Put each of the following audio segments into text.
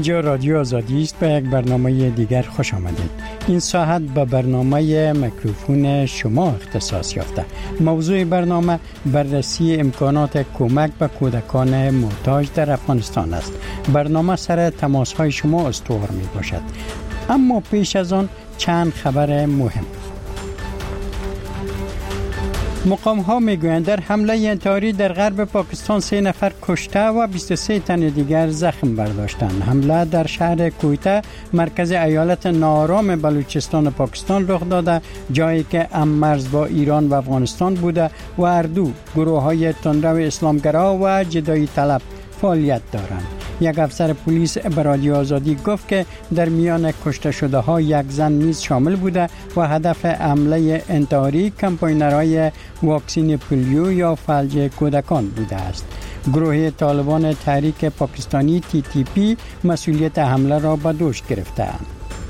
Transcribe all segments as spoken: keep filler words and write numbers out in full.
اینجا رادیو آزادی است. به یک برنامه دیگر خوش آمدید. این ساعت به برنامه میکروفون شما اختصاص یافته. موضوع برنامه بررسی امکانات کمک به کودکان محتاج در افغانستان است. برنامه سر تماس های شما استوار می باشد. اما پیش از آن چند خبر مهم. مقام ها می گویند در حمله انتحاری در غرب پاکستان سه نفر کشته و بیست و سه تن دیگر زخم برداشتند. حمله در شهر کویته مرکز ایالت ناآرام بلوچستان پاکستان رخ داده، جایی که هم مرز با ایران و افغانستان بوده و هر دو گروه های تندرو اسلامگرا و جدایی طلب فعالیت دارند. یک افسر پلیس به رادیو آزادی گفت که در میان کشته شده ها یک زن نیز شامل بوده و هدف حمله انتحاری کمپاینرهای واکسین پولیو یا فلج کودکان بوده است. گروه طالبان تحریک پاکستانی تی تی پی مسئولیت حمله را به دوش گرفته است.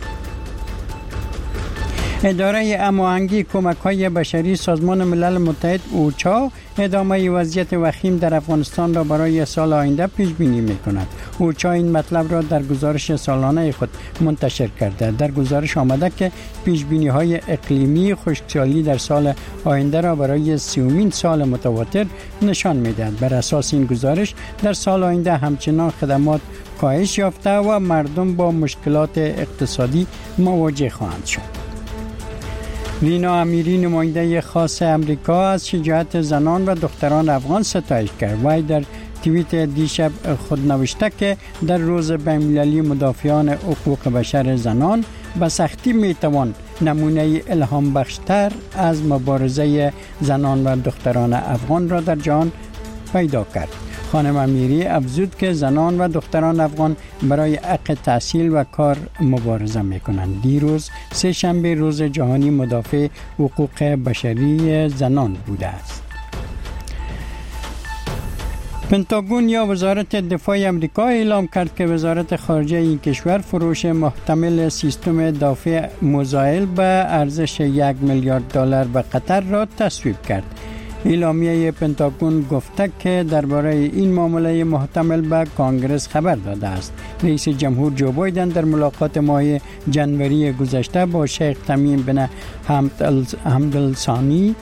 اداره هماهنگی کمک‌های بشری سازمان ملل متحد اوچا ادامه وضعیت وخیم در افغانستان را برای سال آینده پیش بینی می‌کند. اوچا این مطلب را در گزارش سالانه خود منتشر کرده. در گزارش آمده که پیش بینی‌های اقلیمی خشکسالی در سال آینده را برای سومین سال متواتر نشان می‌دهد. بر اساس این گزارش در سال آینده همچنان خدمات کاهش یافته و مردم با مشکلات اقتصادی مواجه خواهند شد. لینا امیری نماینده خاص امریکا از شجاعت زنان و دختران افغان ستایش کرد. وی در توییت دیشب خود نوشته که در روز بین‌المللی مدافعان حقوق بشر زنان به سختی میتوان نمونه الهام بخشتر از مبارزه زنان و دختران افغان را در جهان پیدا کرد. خانم امیری افزود که زنان و دختران افغان برای حق تحصیل و کار مبارزه میکنند. دیروز سه شنبه روز جهانی مدافع حقوق بشری زنان بوده است. پنتاگون یا وزارت دفاع امریکا اعلام کرد که وزارت خارجه این کشور فروش محتمل سیستم دفاع میزایل به ارزش یک میلیارد دلار به قطر را تصویب کرد. اعلامیه پنتاگون گفته که درباره این معامله محتمل به کانگرس خبر داده است. رئیس جمهور جو بایدن در ملاقات ماه جنوری گذشته با شیخ تمیم بن حمد الثانی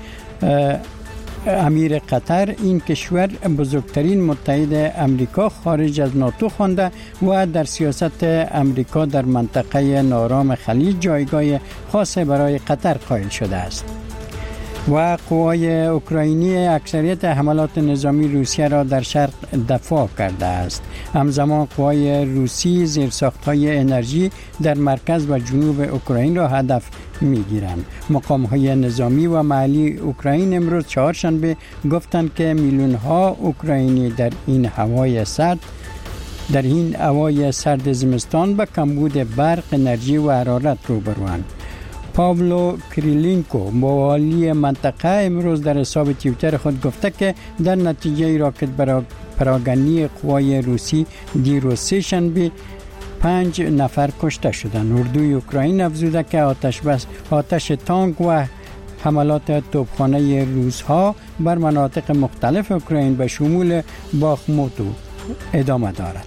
امیر قطر این کشور بزرگترین متحد امریکا خارج از ناتو خوانده و در سیاست امریکا در منطقه ناآرام خلیج جایگاه خاص برای قطر قائل شده است. و قوای اوکراینی اکثریت حملات نظامی روسیه را در شرق دفاع کرده است. همزمان قوای روسی زیرساخت‌های انرژی در مرکز و جنوب اوکراین را هدف می‌گیرند. مقام‌های نظامی و محلی اوکراین امروز چهارشنبه گفتند که میلیون‌ها اوکراینی در این هوای سرد در این هوای سرد زمستان به کمبود برق، انرژی و حرارت روبروند. پاولو کریلینکو والی منطقه امروز در حساب توییتر خود گفته که در نتیجه راکت پراگنی قوای روسی دیروز سه شنبه پنج نفر کشته شدند. اردوی اوکراین افزوده که آتش بس آتش تانک و حملات توپخانه روس‌ها بر مناطق مختلف اوکراین به شمول باخموت ادامه دارد.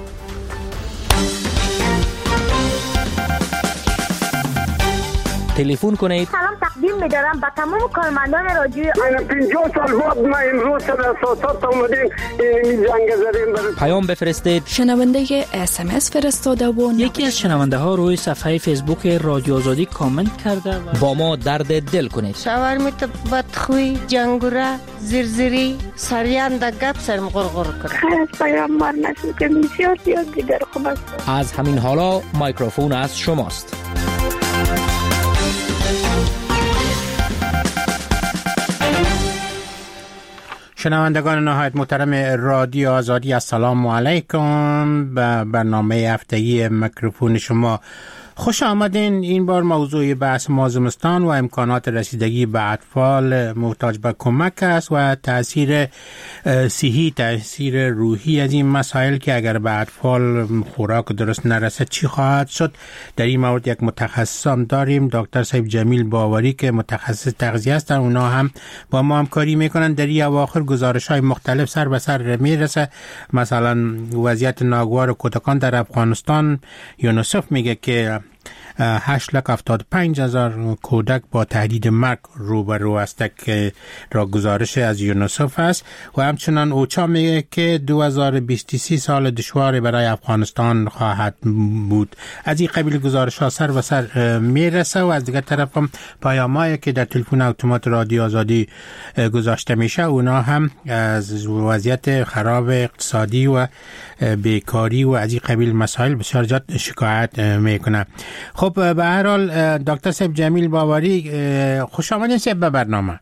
تلفن کنید. سلام تقدیم می‌دارم به تمام کارمندان رادیو. من پنجاه سال بعد ما امروز سر اساسات اومدیم این جنگ زدیم. پیام بفرستید. شنونده اس ام اس فرستاده و یکی از شنونده ها روی صفحه فیسبوک رادیو آزادی کامنت کرده و با ما درد دل کنید. شاورمیت بدخوی، جنگوره، زرزری، سریان دا گپ سرم غرغر کنه. خیلی از پیامبر نشد که بسیار زیاد دیگر خوب است. از همین حالا میکروفون از شماست. شنوندگان نهایت محترم رادیو آزادی، السلام علیکم. به برنامه هفتگی میکروفون شما خوش آمدین. این بار موضوع بحث ما زمستان و امکانات رسیدگی به اطفال محتاج به کمک است و تاثیر صحی، تاثیر روحی از این مسائل که اگر به اطفال خوراک درست نرسه چی خواهد شد. در این مورد یک متخصص هم داریم، دکتر صاحب جمیل باوری که متخصص تغذیه هستند. اونا هم با ما همکاری میکنن. در این اواخر گزارش های مختلف سر به سر میرسه. مثلا وضعیت ناگوار کودکان در افغانستان، یونیسف میگه که هشت لک هفتاد و پنج هزار کودک با تهدید مرگ روبرو است که را گزارش از یونیسف است و همچنان اوچا میگه که دو هزار و بیست و سه سال دشوار برای افغانستان خواهد بود. از این قبیل گزارش ها سر و سر میرسه و از دیگر طرف هم پیامایی که در تلفن اتومات رادیو آزادی گذاشته میشه اونا هم از وضعیت خراب اقتصادی و بیکاری و از این قبیل مسائل بسیار زیاد شکایت میکنه. خب به هر حال دکتر صاحب جمیل باوری، خوش آمدین صاحب به برنامه.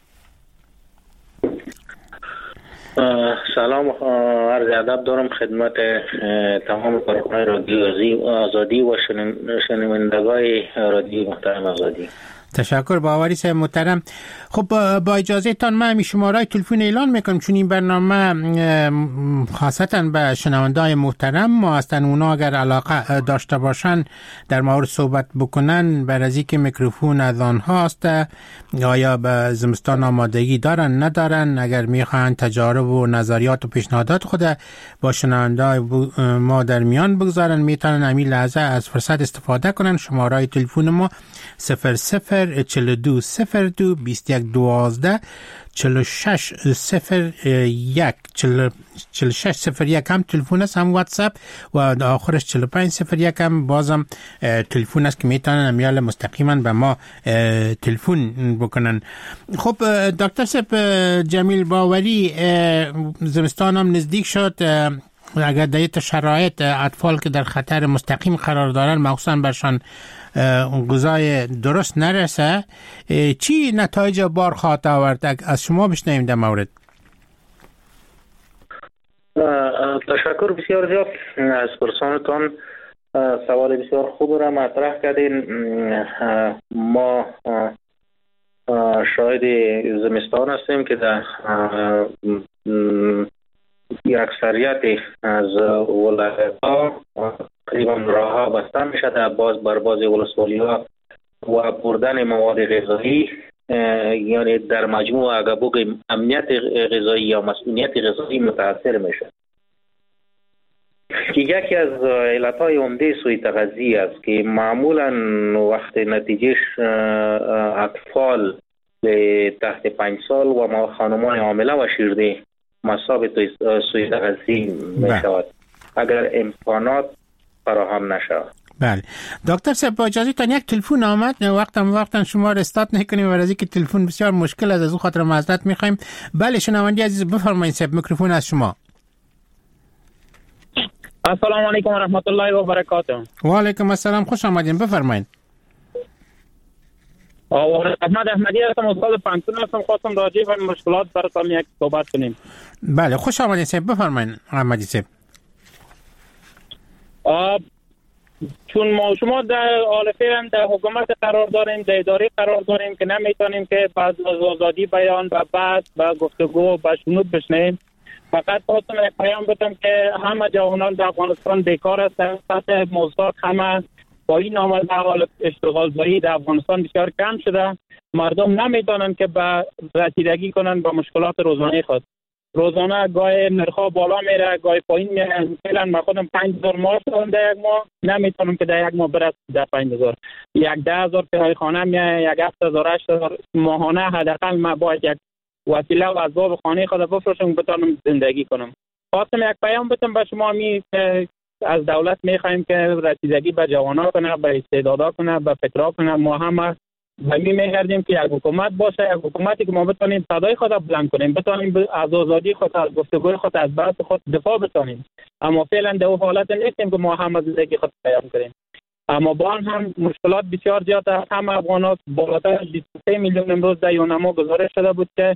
سلام، عرض ادب دارم خدمت تمام کارکنان رادیو آزادی و شنوندگان رادیو محترم آزادی. تشکر باوری صاحب محترم. خب با اجازه تان من می شمارهای تلفن اعلان میکنم چون این برنامه خاصتا به شنونده‌های محترم ما هستن. اونا اگر علاقه داشته باشن در مورد صحبت بکنن بر از اینکه میکروفون از آنها است، آیا به زمستان آمادگی دارن ندارن، اگر میخوان تجارب و نظریات و پیشنهادات خود با شنونده‌های ما در میان بگذارن میتونن همین لحظه از فرصت استفاده کنن. شمارهای تلفن ما صفر صفر چهل و دو صفر دو بیست و یک دوازده چهل و شش صفر یک چهل و شش صفر یک هم تلفن است، هم واتساپ و آخرش چهل و پنج صفر یک هم بازم تلفن است که میتونن امیال مستقیما به ما تلفن بکنن. خب دکتر صاحب جمیل باوری، زمستان هم نزدیک شد. اگر در یک شرایط اطفال که در خطر مستقیم قرار دارن مخصوصا برشان غذای درست نرسه، چی نتایج بار خواهد آورد؟ از شما بشنویم در مورد. تشکر بسیار زیاد از پرسانتان. سوال بسیار خوب را مطرح کردین. ما شاهد زمستان هستیم که در یک اکثریت از ولایت‌ها تقریبا راه‌ها بسته میشه در باز بر باز ولسوالی‌ها و بردن مواد غذایی، یعنی در مجموع اگر بگیم امنیت غذایی یا مسئولیت غذایی متاثر میشه که یکی از علتهای عمده سوء تغذیه است که معمولا وقت نتیجهش اطفال تحت پنج سال و خانمان حامله و شیرده مصاب سوء تغذیه می شود اگر امکانات فراهم نشود. بله دکتر صاحب با اجازه تان یک تلفن آمد، وقتم وقتم شما را استارت نکنیم و از اینکه تلفن بسیار مشکل است از اون خاطر معذرت میخوایم. بله شنوندی عزیز بفرمایید صاحب، میکروفون از شما. السلام علیکم و رحمت الله و برکاته. و علیکم السلام، خوش آمدین، بفرمایید. احمد احمدی هستم، استاد پنتون هستم. خواستم راجع به مشکلات براتون یک صحبت کنیم. بله خوش آمدین صاحب، بفرمایید احمدی صاحب. چون ما شما در حال در حکومت قرار داریم، در اداره قرار داریم که نمیتونیم که بعض از آزادی بیان و بحث و گفتگو و شنود بشنیم. فقط خواستم یک پیام بدم که همه جوانان در افغانستان بیکار هستند. سطح موضوعات همه با این آمد در حال اشتغال زایی در افغانستان بسیار کم شده. مردم نمیتونن که به رسیدگی کنن با مشکلات روزانه خود. روزانه گاهی نرخ‌ها بالا میره، گاهی پایین میره. مثلا من خودم پنج هزار معاش دارم در یک ماه، نمیتونم که در یک ماه برسم در پنج هزار. یک ده هزار کرایه خانه میاد، یک هفت هزار هشت هزار ماهانه حداقل من باید یک وسیله و اسباب خانه خود بفروشم بتونم زندگی کنم. خواستم یک پیام بدم به شما می که از دولت میخوایم که رسیدگی به جوانان کنه، به استعدادا کنه، به فکرها کنه. ما هم و می میگردیم که یک حکومت باشه، یک حکومتی که ما بتونیم صدای خود بلند کنیم، بتونیم از آزادی خود، از گفتگوی خود، از بحث خود دفاع بکنیم. اما فعلا در اون حالت نیستیم که ما هم از زندگی خود قیام کنیم. اما با آن هم مشکلات بسیار زیاد است. هم افغانات بالاتر از بیست و سه میلیون امروز در یونما گزارش شده بود که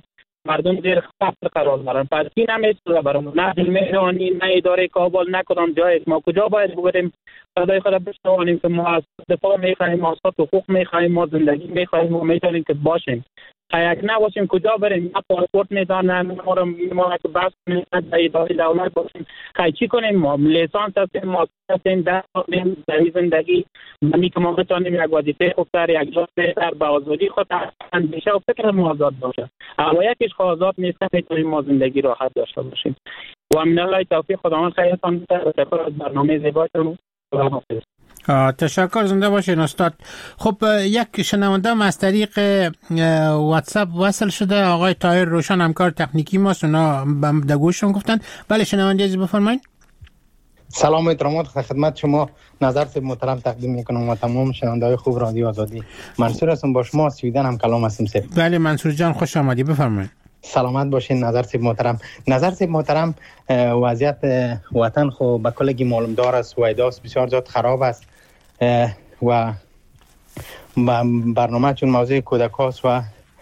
مردم زیر خطر قرار دارن. پس این نمیتونه برامون نه مهرانی نه اداره کابل نه کدام جای ما کجا باید بگیریم صدای خود بشنوانیم که ما از دفاع میخواهیم، ما از حقوق میخواهیم، ما زندگی میخواهیم و میتونیم که باشیم. یک نباشیم کجا بریم؟ نه پاسپورت میدانن، ما رو میمونه که بس میدن در اداره دولت باشیم. خیلی چی کنیم؟ ما لیسانس هستیم، ما هستیم در در زندگی می که ما بتانیم یک وظیفه خوبتر، یک جا بهتر به آزادی خود اندیشه و فکر ما آزاد باشه. اما یکیش آزاد نیست میتونیم ما زندگی راحت داشته باشیم. و من الله توفیق خداوند خیرتان بده و تشکر از برنامه زیباتون. خداحافظ. تشکر، زنده باشین استاد. خب یک شنونده از طریق واتساپ وصل شده، آقای طاهر روشن همکار تکنیکی ماست، اونا در گوششون گفتن. بله شنونده عزیز بفرمایید. سلام و احترامات خدمت شما نظر سید محترم تقدیم میکنم و تمام شنونده‌های خوب رادیو آزادی. منصور هستم، با شما سویدن هم کلام هستم سید. بله منصور جان خوش آمدی، بفرمایید. سلامت باشین نظر سید محترم. نظر سید محترم، وضعیت وطن خو به کلگی معلوم دار است و اداس بسیار زیاد خراب است و برنامه چون موضوع کودکاست و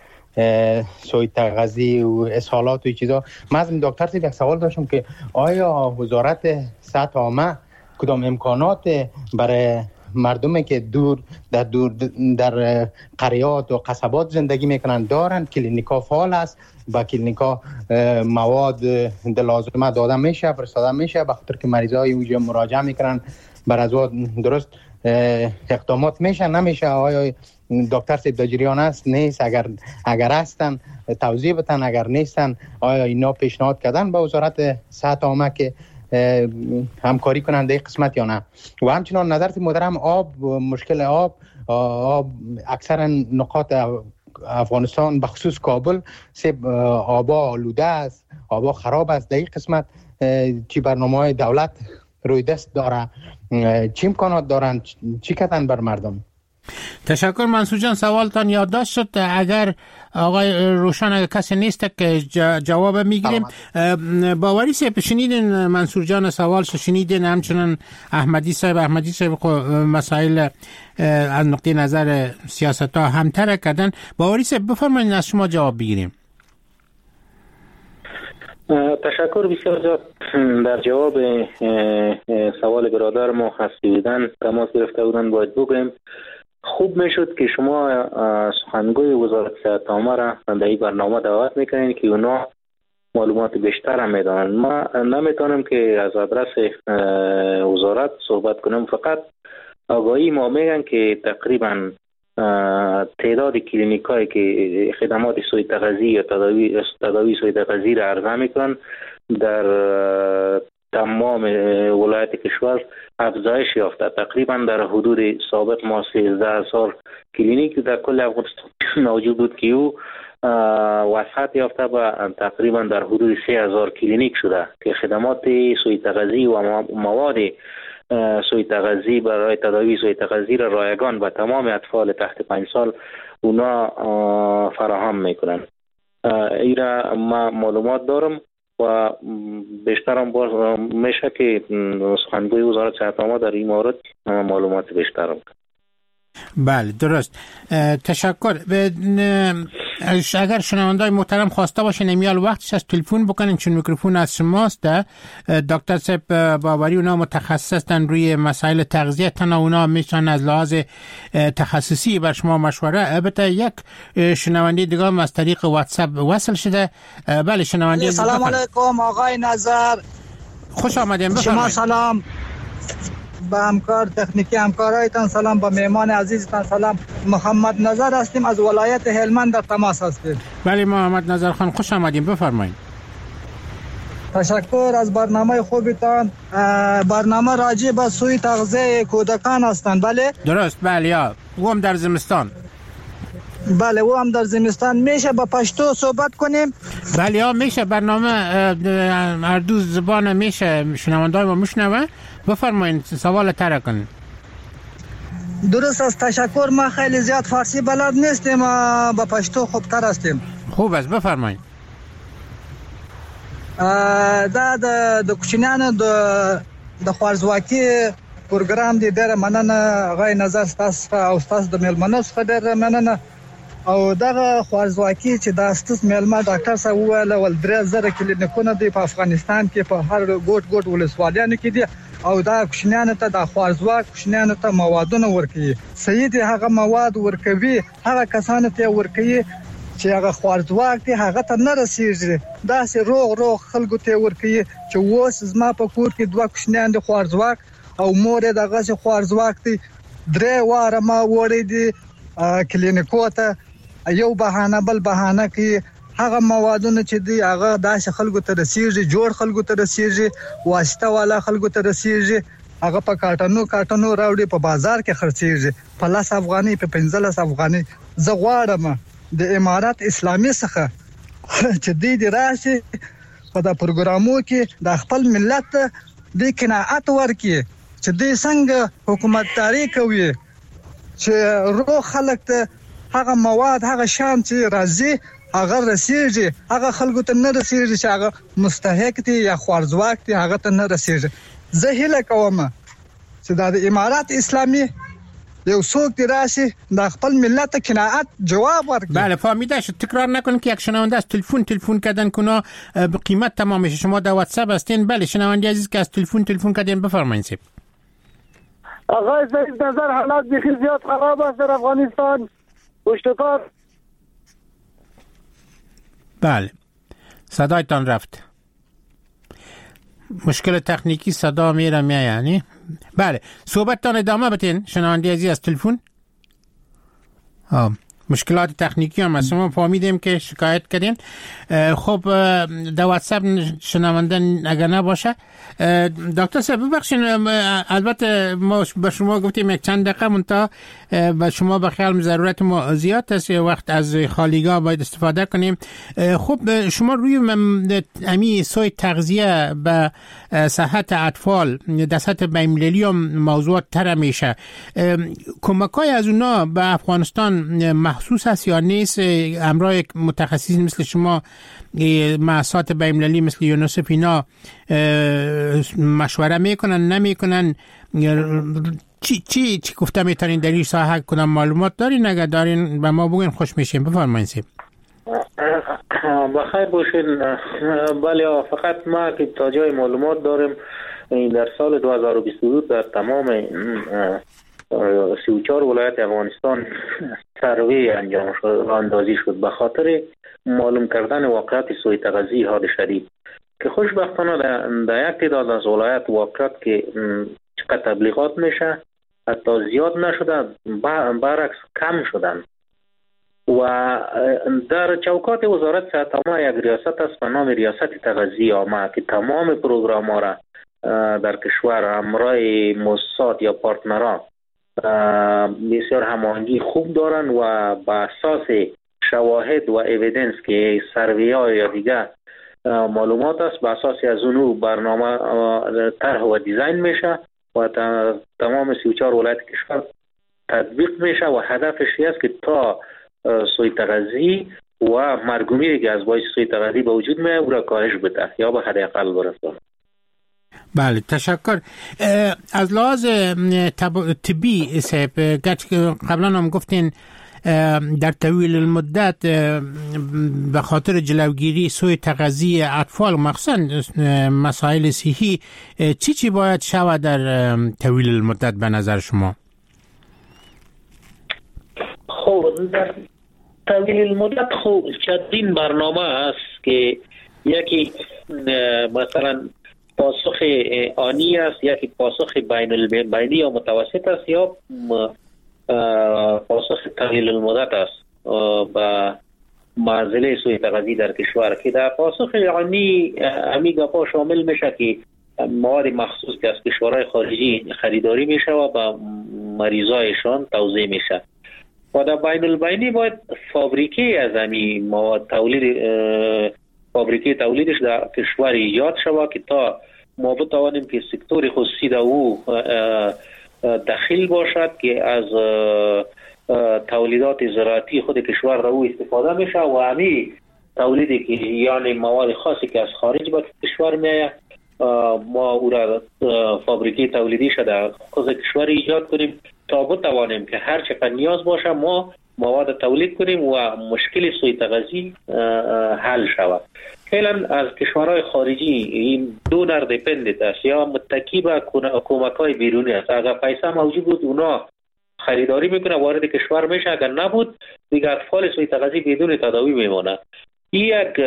سوی تغذی و اسهالات و چیزا. من از دکتر سید یک سوال داشتم که آیا وزارت صحت عامه کدام امکانات برای مردمی که دور در دور در قریات و قصبات زندگی میکنن دارن؟ کلینیکا فعال است؟ با کلینیکا مواد لازمه داده میشه، فرستاده میشه به خاطر که مریضای اونجا مراجعه میکنن بر از درست اقدامات میشه نمیشه؟ آیا دکتر سید در جریان است نیست؟ اگر اگر هستن توضیح بدن، اگر نیستن آیا اینا پیشنهاد کردن به وزارت صحت عامه که همکاری کنند در قسمت یا نه؟ و همچنان نظر سید محترم، آب، مشکل آب آب اکثر نقاط افغانستان به خصوص کابل سب آبا آلوده است، آبا خراب است. در این قسمت چی برنامه‌های دولت روی دست داره؟ چی امکانات دارن؟ چی کردن بر مردم؟ تشکر منصور جان، سوالتان یادداشت شد. اگر آقای روشن اگر کسی نیست که جواب میگیریم. باوری صاحب شنیدین منصور جان سوالش شنیدین، همچنان احمدی صاحب احمدی صاحب مسائل از نقطه نظر سیاست ها همتر کردن. باوری صاحب بفرمایید از شما جواب بگیریم. تشکر بسیار زیاد. در جواب سوال برادر ما هستی بودن تماس گرفته بودن باید بگویم خوب میشد که شما سخنگوی وزارت صحت عامه را در این برنامه دعوت میکنین که اونا معلومات بیشتر هم میدانن. ما نمیتونم که از آدرس وزارت صحبت کنم، فقط آگاهی ما میگن که تقریبا تعداد کلینیکایی که خدمات سوی تغذیه یا تداوی تداوی سوی تغذیه را عرضه میکنن در تمام ولایت کشور افزایش یافته. تقریبا در حدود سابق ما سیزده هزار کلینیک در کل افغانستان موجود بود که او وسعت یافته و تقریبا در حدود سه هزار کلینیک شده که خدمات سوی تغذیه و مواد سوی تغذیه برای تداوی سوی تغذیه را رایگان به تمام اطفال تحت پنج سال اونا فراهم میکنن. ایرا ما معلومات دارم و بیشترم باز میشه که سخنگوی وزارت صحت عامه در این مورد معلومات بیشترم. بله درست، تشکر. اگر شنوندای محترم خواسته باشن امیال وقتش از تلفن بکنین چون میکروفون از شماست. دکتر صاحب باوری اونا متخصص هستن روی مسائل تغذیه، تنها اونا میشن از لحاظ تخصصی بر شما مشوره. البته یک شنونده دیگه هم از طریق واتساپ وصل شده. بله شنونده. سلام علیکم آقای نظر، خوش آمدین. شما سلام، با همکار تکنیکی همکارایتان سلام، با مهمان عزیزتان سلام. محمد نظر هستیم از ولایت هلمند در تماس هستیم. بله محمد نظر خان خوش آمدیم، بفرمایید. تشکر از برنامه خوبتان. برنامه راجع به سوی تغذیه کودکان هستند. بله درست. بله یا او هم در زمستان. بله او هم در زمستان. میشه با پشتو صحبت کنیم؟ بله یا میشه، برنامه هر دو زبان میشه، شنوندای ما میشنوه. بفرمایید سوال طرح کنید. درست است، تشکر. ما خیلی زیاد فارسی بلد نیستیم، با پشتو خوبتر هستیم. خوب است، بفرمایید. دا د کوچنیانو د خوارزواکي پروګرام دی ډېر مننه. غوښ نظر تاسو او تاسو د ملمنو څخه ډېر مننه. او دغه خوارزواکي چې د استس ملما ډاکټر صاحب وویل ول درې زره کلینیکونه دی په افغانستان کې په هر ګوټ ګوټ ولسوالیانو کې دي او دا کوشنیانو ته د خوارزواک کوشنیانو ته موادونه ورکوي. صحیح دي هغه مواد ورکوي هغه کسانو ته ورکوي چې هغه خوارزواک دي هغه ته نه رسیږي. دا سه روغ روغ خلکو ته ورکوي چې ووس زما په کور کې دوه کوشنیان دي خوارزواک او مور دغه سه خوارزواک دي درې واره ما وړي دي کلینیکو ته یو بهانه بل بهانه کې هغه موادونه چې دی هغه داسې خلکو ته رسیږي جوړ خلکو ته رسیږي واسطه والا خلکو ته رسیږي هغه په کاټنو کاټنو راوړي په بازار کې خرڅيږي په لاس افغاني په پنځلس افغاني. زه غواړم د امارات اسلامي څخه چې دی دی راشي په دا پروګرامو کې د خپل ملت د قناعت ورکي چې دی څنګه حکومتداري کوي چې روغ خلک ته هغه مواد هغه شان چې راځي هغه رسیږي هغه خلکو ته نه رسیږي چې هغه مستحق دي یا خوارزواک دي هغه ته نه رسیږي. زه هیله کوم چې د امارات اسلامي یو څوک دی راشي د خپل ملت قناعت جواب ورکړي. بله فهمیده شد. تکرار نکن که یک شنونده از تلفن تلفن کردن کنه به قیمت تمامش. شما در واتساپ هستین؟ بله شنونده عزیز که از تلفن تلفن کردین بفرمایید. سیب آقای سید نظر حالات بخی زیاد خراب است در افغانستان. پشتکار بله صدایتان رفت. مشکل تکنیکی صدا میره میه یعنی. بله صحبتتان ادامه بدین شنونده عزیز از تلفن. آه. مشکلات تکنیکی هم هست ما فهمیدیم که شکایت کردین. خب در واتساپ شنونده اگر نباشه دکتر صاحب ببخشید البته ما به شما گفتیم یک چند دقیقه منتها به شما به خیال ضرورت ما زیاد است وقت از خالیگاه باید استفاده کنیم. خب شما روی امی سوی تغذیه به صحت اطفال در سطح بین‌المللی هم موضوعات تر میشه. کمک‌های از اونا به افغانستان محسوس است یا نیست؟ همراه متخصصین مثل شما مؤسسات بین‌المللی مثل یونیسف اینا مشوره میکنن نمیکنن؟ چی چی چی گفته میتونین در این ساحه کنم معلومات دارین؟ اگر دارین به ما بگین خوش میشیم. بفرمایید. سیب بخیر باشین. بله فقط ما که تا جای معلومات داریم در سال دو هزار و بیست و دو در تمام سی و چهار ولایت افغانستان سروی انجام شد اندازی شد به خاطر معلوم کردن واقعات سوء تغذیه حاد شدید که خوشبختانه در یک تعداد از ولایت واقعات که چقدر تبلیغات میشه حتی زیاد نشده برعکس کم شدن و در چوکات وزارت صحت عامه یک ریاست است به نام ریاست تغذیه عامه که تمام پروگرام ها را در کشور همراه مؤسسات یا پارتنران بسیار هماهنگی خوب دارن و با اساس شواهد و اویدنس که سروی ها یا دیگه معلومات است به اساس از اونو برنامه طرح و دیزاین میشه و تمام سی و چهار ولایت کشور تطبیق میشه و هدفش است که تا سوء تغذیه و مرگومیری که از باعث سوء تغذیه به وجود میاد او را کاهش بده یا به حداقل برسونه. بله تشکر. از لحاظ طبی صاحب قبلا هم گفتین در طویل المدت به خاطر جلوگیری سوء تغذیه اطفال مخصوصا مسائل صحی چی چی باید شود در طویل المدت به نظر شما؟ خب در طویل المدت خب چندین برنامه است که یکی مثلا پاسخ آنی است، یکی پاسخ بین البینی یا متوسط است یا پاسخ طویل المدت است با معضله سوء تغذیه در کشور که در پاسخ آنی همی گپا شامل میشه که مواد مخصوص که از کشورهای خارجی خریداری میشه و با مریضایشان توزیع میشه و در بین البینی باید فابریکه از همین مواد تولید فابریکه تولیدش در کشور ایجاد شود که تا ما بتوانیم که سکتور خصوصی در او دخیل باشد که از تولیدات زراعتی خود کشور را او استفاده میشه و همین تولیدی که یعنی مواد خاصی که از خارج به کشور میآید ما او را فابریکه تولیدی شده در خود کشور ایجاد کنیم تا بتوانیم که هر چقدر نیاز باشه ما مواد تولید کنیم و مشکل سوء تغذیه حل شود. فعلا از کشورهای خارجی این دو در دیپندنت است یا متکی به کمک‌های بیرونی است. اگر پیسه موجود بود اونا خریداری میکنه وارد کشور میشه، اگر نبود دیگه اطفال سوء تغذیه بدون تداوی میمونه. این یک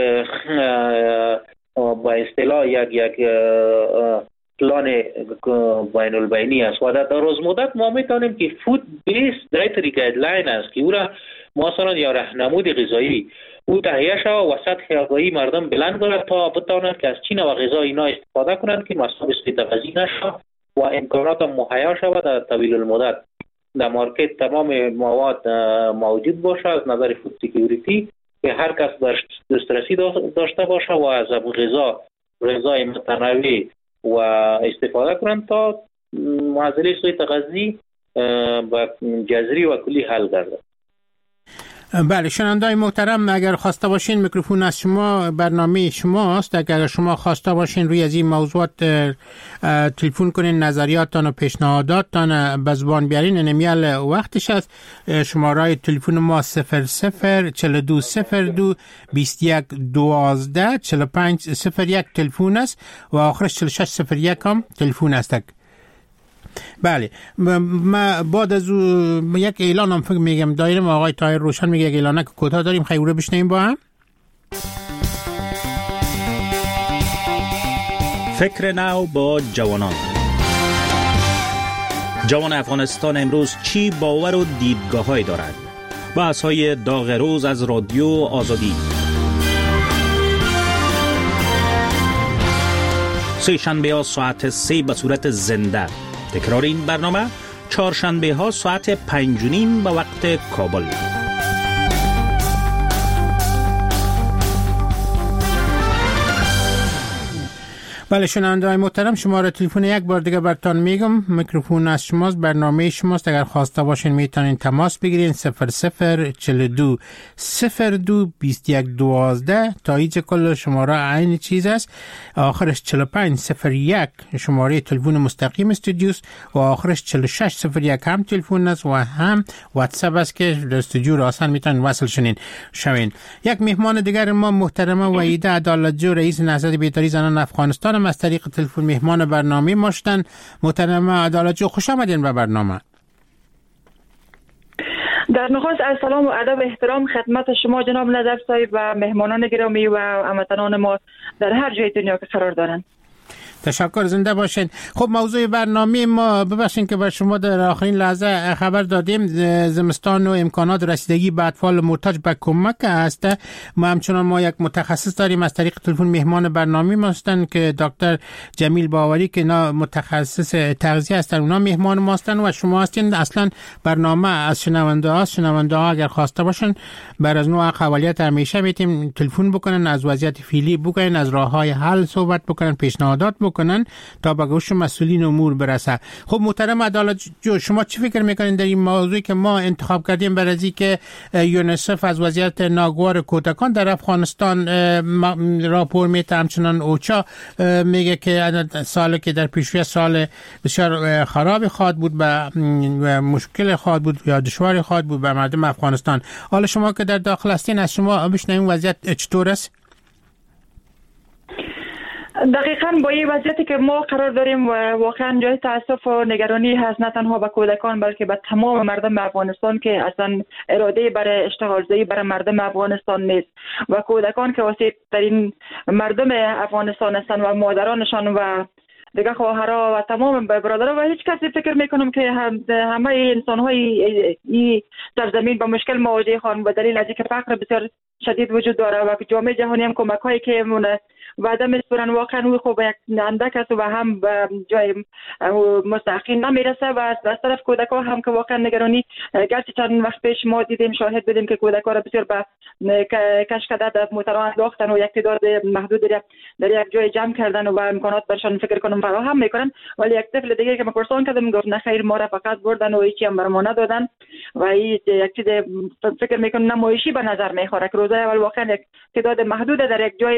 با اصطلاح یک یک پلان بین البینی است و در دراز مدت ما میتونیم که فود بیس دایتری گایدلاین است که او را مثلا یا راهنمود غذایی او تهیه شود و سطح آگاهی مردم بلند کنند تا بتوانند که از چی نوع غذا اینا استفاده کنند که مصاب سوء تغذیه نشود و امکانات مهیا شود در طویل المدت. در مارکت تمام مواد موجود باشه از نظر فود سکیوریتی که هر کس دسترسی داشته باشه و از غذا غذای متنوع و استفاده کنند تا معضله سوء تغذیه با جذری و کلی حل گردد. بله شنونده‌های محترم، اگر خواسته باشین میکروفون از شما، برنامه شماست. اگر شما خواسته باشین روی از این موضوعات تلفن کنین، نظریاتتان و پیشنهاداتتان به زبان بیارین. نمیال وقتش است. شماره تلفن ما صفر صفر چهل و دو صفر دو بیست و یک دوازده چهل و پنج صفر یک تلفن است و آخرش چهل و شش صفر یک هم تلفن است. بله ما بعد از یک اعلان هم فکر میگم دایرم آقای طاهر روشن میگه یک اعلانه که کوتاه داریم، خیلی بشنویم با هم. فکر نو با جوانان. جوان افغانستان امروز چی باور و دیدگاه‌هایی دارد؟ بحث‌های داغ روز از رادیو آزادی. سه شنبه ها ساعت سه به صورت زنده. تکرار این برنامه چهارشنبه ها ساعت پنج و نیم به وقت کابل. بله شنونده‌های محترم، شماره تلفن یک بار دیگه براتون میگم، میکروفون از شماست، برنامه شماست. اگر خواسته باشین میتونین تماس بگیرین صفر صفر چهل و دو صفر دو بیست و یک دوازده تا اینجا کل شماره عین چیز است. آخرش چهل و پنج صفر یک شماره تلفن مستقیم استودیوست و آخرش چهل و شش صفر یک هم تلفن است و هم واتساپ است که در استودیو راسن میتونین وصل شنین شوین. یک مهمان دیگر ما محترمه وحیده عدالتجو، رئیس نهضت بیداری زنان افغانستان از طریق تلفن مهمان برنامه ما شدن. محترمه عدالتجو، خوش آمدین به برنامه. در نخست از سلام و ادب احترام خدمت شما جناب نظر صاحب و مهمانان گرامی و هموطنان ما در هر جای دنیا که قرار دارند. تشکر، زنده باشین. خب موضوع برنامه ما، ببخشین که بر شما در آخرین لحظه خبر دادیم، زمستان و امکانات رسیدگی به اطفال محتاج به کمک است. ما همچنان ما یک متخصص داریم از طریق تلفن مهمان برنامه ما هستند که دکتر جمیل باوری که اینا متخصص تغذیه هستند، اونا مهمان ما هستند و شما هستین. اصلا برنامه از شنونده ها شنونده ها اگر خواسته باشن بر از نوع قابلیت همیشه میتونن تلفن بکنن، از وضعیت فعلی بگن، از راههای حل صحبت بکنن، پیشنهادات بکنن تا به گوش مسئولین امور برسه. خب محترم عدالتجو، شما چی فکر میکنین در این موضوعی که ما انتخاب کردیم برای اینکه یونیسف از وضعیت ناگوار کودکان در افغانستان راپور میده، همچنان اوچا میگه که سالی که در پیشروی سال بسیار خراب خواهد بود و مشکل خواهد بود یا دشواری خواهد بود به مردم افغانستان. حالا شما که در داخل هستین از شما بشنویم وضعیت چطور است؟ دقیقاً با این وضعیتی که ما قرار داریم واقعا جای تاسف و نگرانی هست، نه تنها به کودکان بلکه به تمام مردم افغانستان که اصلا اراده برای اشتغالزایی برای مردم افغانستان نیست و کودکان که واسه ترین مردم افغانستان هستند و مادرانشان و دیگه خواهرها و تمام برادرها و هیچ کسی فکر میکنم که همه انسان های این سرزمین با مشکل مواجه خواهند به دلیل از اینکه فقر بسیار شدید وجود داره و جامعه جهانی هم کمک هایی که وعده میسپرن واقعا او خوب یک اندک است و هم به جای مستحقین نمیرسه و از طرف کودک ها هم که واقعا نگرانی، گرچه چند وقت پیش ما دیدیم شاهد بودیم که کودک ها را بسیار به کشکده در موترها انداختن و یک تعداد محدود در یک جای جمع کردن و امکانات برشان فکر کنم فراهم میکنن، ولی یک طفل دیگه که ما پرسان کردم گفت نه خیر ما را فقط بردن و هیچی هم بر ما ندادن و این یک چیز فکر میکنم نمایشی به نظر میخوره که روزای اول واقعا یک تعداد محدود در یک جای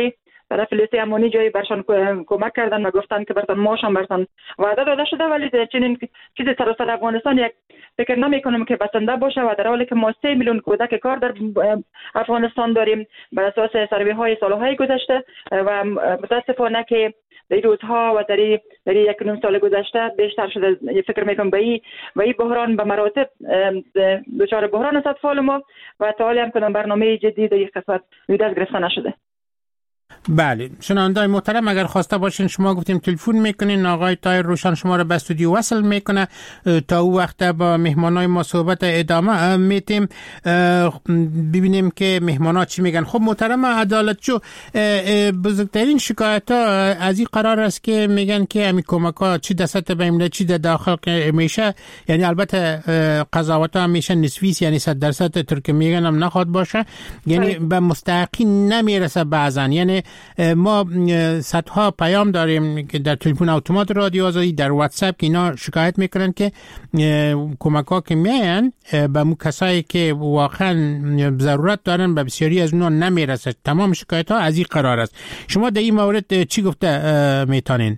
طرف لیست امانی جایی برشان کمک کردن و گفتن که برتان ماشان برتان وعده داده شده، ولی چنین چیزی سراسر افغانستان یک فکر نمی کنم که بسنده باشه و در حالی که ما سه میلیون کودک کار در افغانستان داریم بر اساس سروی های سالهای گذشته و متاسفانه که در روزها و در در یک نیم سال گذشته بیشتر شده. فکر میکنم به این و این بحران به مراتب دچار بحران است اطفال ما و تا حالی هم کنم برنامه جدی در این قسمت دست گرفته نشده. بله شنوندای محترم، اگر خواسته باشین شما گفتیم تلفن میکنین، آقای طاهر روشن شما را به استودیو وصل میکنه، تا او وقت با مهمانای ما صحبت ادامه میتیم ببینیم که مهمانا چی میگن. خب محترم عدالتجو، بزرگترین شکایت ها از این قرار است که میگن که امی کمک ها چی دست بیمله چی در داخل میشه، یعنی البته قضاوت ها میشه نسبی، یعنی صد درصد ترک میگن هم نخواد باشه، یعنی به مستحقی نمیرسه بعضا. یعنی ما صدها پیام داریم که در تلفن اتومات رادیو آزادی، در واتساپ که اینا شکایت میکنن که کمک ها که میان به مو کسایی که واقعا ضرورت دارن به بسیاری از اونا نمیرسه. تمام شکایت ها از این قرار است. شما در این مورد چی گفته میتونین؟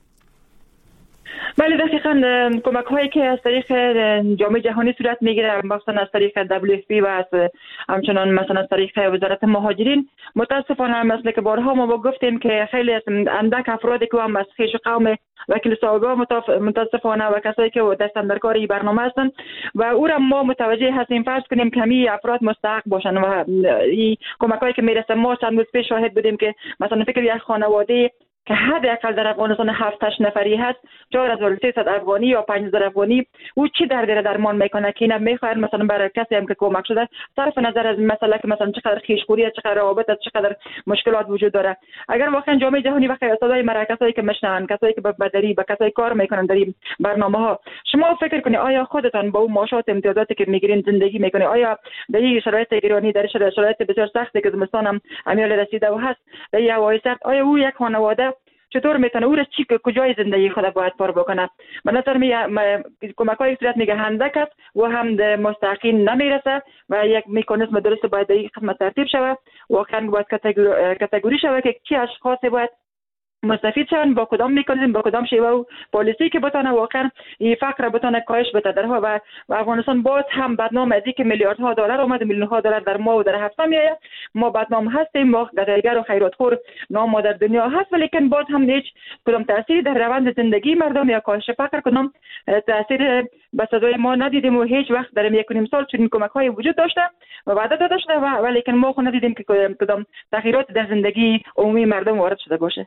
بله دقیقاً کمک هایی که از طریق جامعه جهانی صورت میگیره، مثلا از طریق دبلیو اف پی و از همچنان مثلا از طریق وزارت مهاجرین، متاسفانه مثل که بارها ما گفتیم که خیلی اندک افرادی که هم از خیش قوم وکیل صاحبا متاسفانه و کسایی که دست اندرکار این برنامه هستن و او را ما متوجه هستیم فرض کنیم کمی افراد مستحق باشن و این کمک هایی که میرسه. ما چند روز پیش شاهد بودیم که مثلا فکر یک خانواده که حداقل در افغانستان هفت هشت نفری هست، چهار هزار و سیصد افغانی یا پنج هزار افغانی، او چی در دره درمان میکنه که اینا میخواهد مثلا برای کسی هم که کمک شده صرف نظر از مسئله که مثلا چقدر خیشخوری، چقدر روابط، چقدر مشکلات وجود داره. اگر واقعا جامعه جهانی و صدای مراکزایی که مشنن، کسایی که به بدری به کسایی کار میکنن در این برنامه ها، شما فکر کنید آیا خودتان با اون معاشات امتیازاتی که میگیرین زندگی میکنید؟ آیا در این شرایط ایرانی، در شرایط بسیار سختی که زمستان هم امیال رسیده و هست، در این هوای سرد، آیا او یک خانواده چطور میتونه او را چی کجای زندگی خود باید پر بکنه؟ به نظر می کمک‌های صورت میگه هندک است و هم به مستحقین نمیرسه و یک مکانیزم درست باید در این قسمت ترتیب شود. واقعا باید کاتگوری شود که کی اشخاص باید مستفید شون، با کدام میکنیم، با کدام شیوه و پالیسی که بتونه واقعا این فقر بتونه کاهش بده در و و افغانستان باز هم بدنام از اینکه میلیاردها دلار اومد، میلیون ها دلار در ما و در هفته میآید. ما بدنام هستیم، ما غدایگر و خیراتخور نام ما در دنیا هست، ولی باز هم هیچ کدام تاثیری در روند زندگی مردم یا کاهش فقر کدام تاثیر به صدای ما ندیدیم و هیچ وقت در یک نیم سال چنین کمک‌های وجود داشته و وعده داده شده ولی ما خود ندیدیم که کدام تغییرات در زندگی عمومی مردم وارد شده باشه.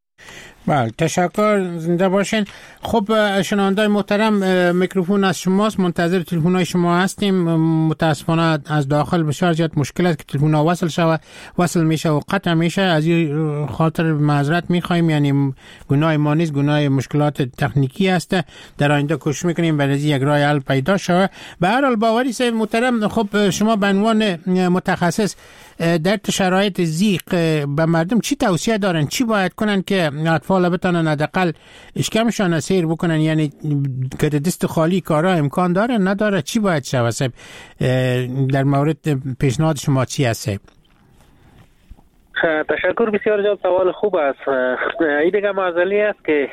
بله تشکر، زنده باشین. خب شنوندای محترم، میکروفون از شماست، منتظر تلفن‌های شما هستیم. متاسفانه از داخل بسیار زیاد مشکل است که تلفن‌ها وصل شوه وصل میشه و قطع میشه، از این خاطر معذرت میخوایم، یعنی گناه ما نیست، گناه مشکلات تکنیکی است. در آینده کوشش میکنیم برای یک راه حل پیدا شود. به هر حال باوری سید محترم، خب شما به عنوان متخصص در شرایط ضیق به مردم چی توصیه دارن؟ چی باید کنن که اطفال بتونن حداقل اشکمشان سیر بکنن؟ یعنی که دست خالی کارا امکان داره نداره؟ چی باید شود؟ در مورد پیشنهاد شما چی هست؟ تشکر، بسیار جان سوال خوب است. این دیگه معضلی است که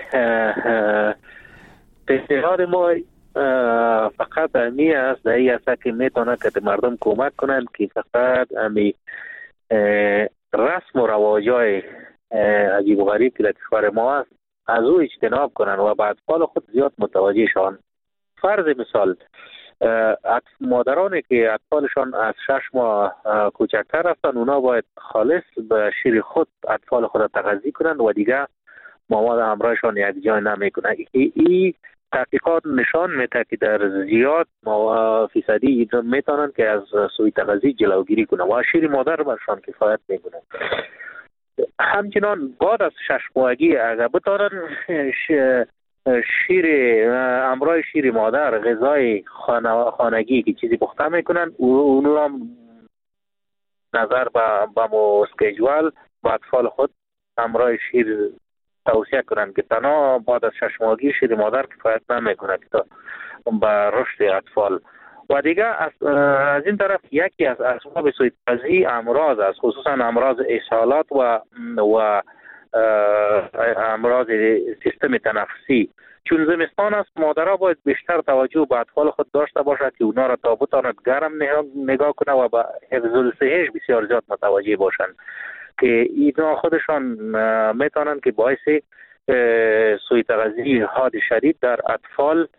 پیشنهاد ما فقط امی است در این است که میتونه که مردم کمک کنند که فقط امی رسم و رواجای عجیب و غریب که در کشور ما است از او اجتناب کنند و به اطفال خود زیاد متوجه شوند. فرض مثال مادرانی که اطفالشان از شش ماه کوچکتر هستند، اونا باید خالص به شیر خود اطفال خود تغذیه کنند و دیگه مامان همراهشان یک جای نمیکنه. این تحقیقات نشان میده که در زیاد فیصدی میتونن که از سوء تغذیه جلوگیری کنه و شیر مادر برشان کفایت میکنه. همچنان بعد از شش ماهگی اگر بتونن شیر امرای شیر مادر، غذای خانگی که چیزی پخته میکنن، اونو هم نظر به مو اسکیجوال با اطفال خود امرای شیر توصیه کنند که تنها بعد از شش ماهگی شیر مادر کفایت نمیکنه که تا به رشد اطفال. و دیگه از, از این طرف یکی از اسباب سوء تغذیه امراض است، خصوصا امراض اسهالات و و امراض سیستم تنفسی. چون زمستان است، مادرها باید بیشتر توجه به اطفال خود داشته باشد که اونا را تا بتواند گرم نگاه کنه و به حفظ الصحه بسیار زیاد متوجه باشند که اینا خودشان میتونن که باعث سوء تغذیه حاد شدید در اطفال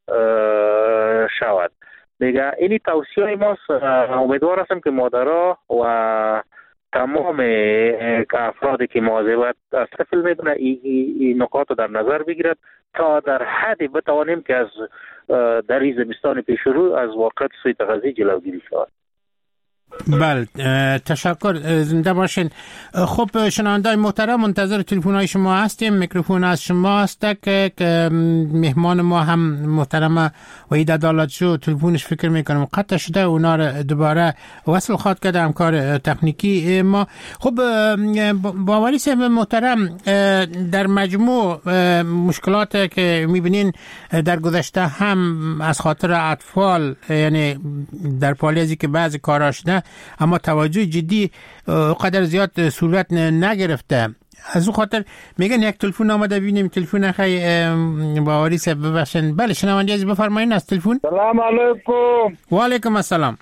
شود. دیگه اینی توصیه ماست. امیدوار هستم که مادرها و تمام افرادی که مواظبت از طفل میدونه این نکات رو در نظر بگیرد تا در حدی بتوانیم که از در این زمستان پیش رو از واقعیت سوء تغذیه جلوگیری شود. بله، تشکر، زنده باشین. خب شنوندگان محترم، منتظر تلفن های شما هستیم. میکروفون از شما است که مهمان ما هم محترم وحید عدالتجو تلفنش فکر میکنم قطع شده، اونا رو دوباره وصل خواد کرده همکار تکنیکی ما. خب باوری صاحب محترم، در مجموع مشکلات که میبینین در گذشته هم از خاطر اطفال، یعنی در پالیزی که بعضی کاراش نه اما توجه جدی قدر زیاد صورت نگرفته، از اون خاطر میگن یک تلفن آمده ببینیم. تلفن خیلی باوری صاحب ببخشن. بله شنونده عزیز بفرمایید از تلفن. سلام علیکم. و علیکم السلام.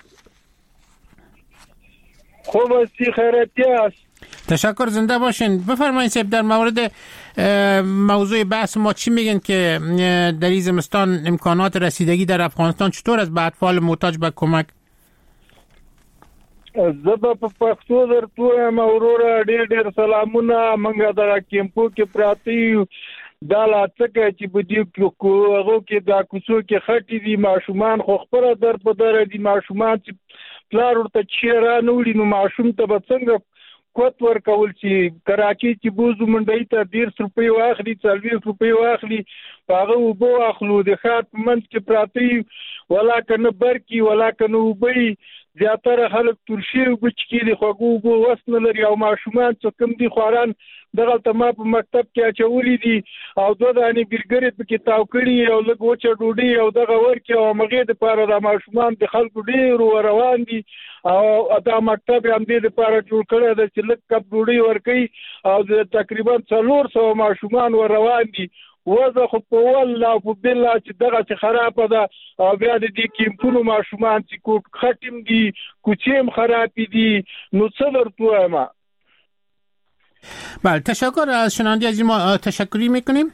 خوب هستی؟ خیرتی است؟ تشکر، زنده باشین. بفرمایید صاحب، در مورد موضوع بحث ما چی میگن که در این زمستان امکانات رسیدگی در افغانستان چطور است به اطفال محتاج به کمک؟ زبا په پښتو درته مورور ډېر ډېر سلامونه. منګه د کیمپو کې پراتی دا لاڅکه چې بده کو هغه کې دا کوڅو کې خټې دي، ماشومان خو خبره در په در دي، ماشومان چې پلار ورته چیرې نوړي نو ماشوم ته به څنګه کوت ورکول چې کراچي چې بوزو منډي ته ډېر روپۍ واخلي، څلوېښت روپۍ واخلي، هغه وبو اخلو د خاط منځ کې پراتی ولا کنه برکی ولا کنه وبي زیاتره خلک ترشي وبچکی دي، خوګو وبو وسنه لري او ماشومان څه کم دي خوران دغه تما په مکتب کې اچولې دي او دوه دانې ګرګرې په کتاب کړي او لږ وچه ډوډۍ او دغه ورکه او مغې د پاره د ماشومان د خلکو ډېر روان دي او دا مکتب هم دې لپاره جوړ کړی دی چې لږ کپ ډوډۍ ورکوي او تقریبا څلور سوه ماشومان ور روان دي. وزه خو په والله په بالله چې دغه چې خرابه ده او بیا د دې کیمپونو ماشومان چې کوټ خټیم دي، کوچیم خراب دي، نو څه درته وایم. بله، تشکر از شنونده از ما تشکری میکنیم.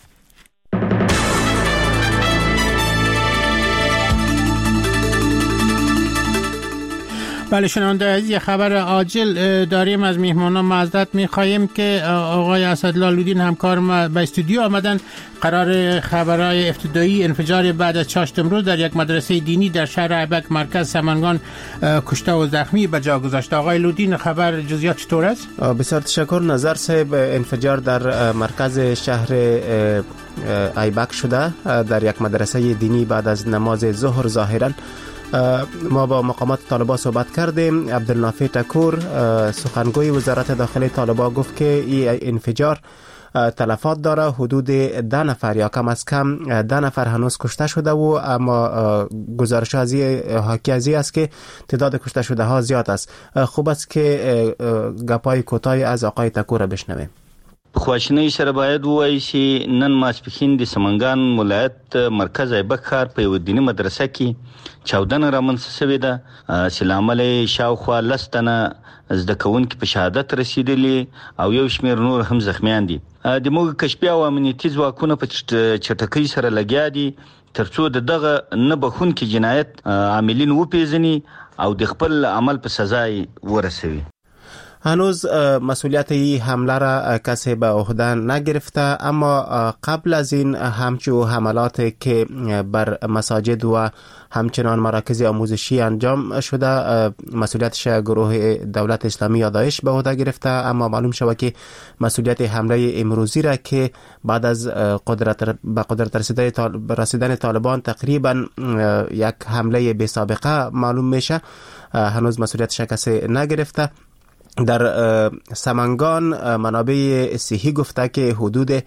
بله شنونده عزیز، یه خبر عاجل داریم از میهمانان. معذرت میخواهیم که آقای اسدالله لودین همکار ما به استودیو آمدن. قرار خبرهای ابتدایی انفجار بعد از چاشت امروز در یک مدرسه دینی در شهر ایبک مرکز سمنگان کشته و زخمی به جا گذاشته. آقای لودین، خبر جزئیات چطور است؟ بسیار تشکر. نظر صاحب، انفجار در مرکز شهر ایبک شده در یک مدرسه دینی بعد از نماز ظهر. ظاهرا ما با مقامات طالبان صحبت کردیم. عبدالنافع تکور سخنگوی وزارت داخلی طالبان گفت که این انفجار تلفات داره. حدود ده نفر یا کم از کم ده نفر هنوز کشته شده و اما گزارش از حاکی از است که تعداد کشته شده ها زیاد است. خوب است که گپای کوتاه از آقای تکور بشنویم. خواشنی سره باید وایي چې نن ماسپښین د سمنګان ولایت مرکز ایبک ښار په یوه دیني مدرسه کې چاودنه رامنځته شوې ده چې له امله یې شاوخوا لس تنه زده کوونکي په شهادت رسېدلي او یو شمېر نور هم زخمیان دي. د موږ کشفي او امنیتي ځواکونه په چټکۍ سره لګیا دي تر څو د دغه نه بخونکي جنایت عاملین وپېژني او د خپل عمل په سزا یې ورسوي. هنوز مسئولیت این حمله را کسی به عهده نگرفته، اما قبل از این همچو حملات که بر مساجد و همچنان مراکز آموزشی انجام شده مسئولیتش گروه دولت اسلامی یا داعش به عهده گرفته، اما معلوم شود که مسئولیت حمله امروزی را که بعد از قدرت به قدرت رسیدن طالبان تقریبا یک حمله بی سابقه معلوم میشه، هنوز مسئولیتش کسی نگرفته. در سمنگان منابع صحی گفته که حدود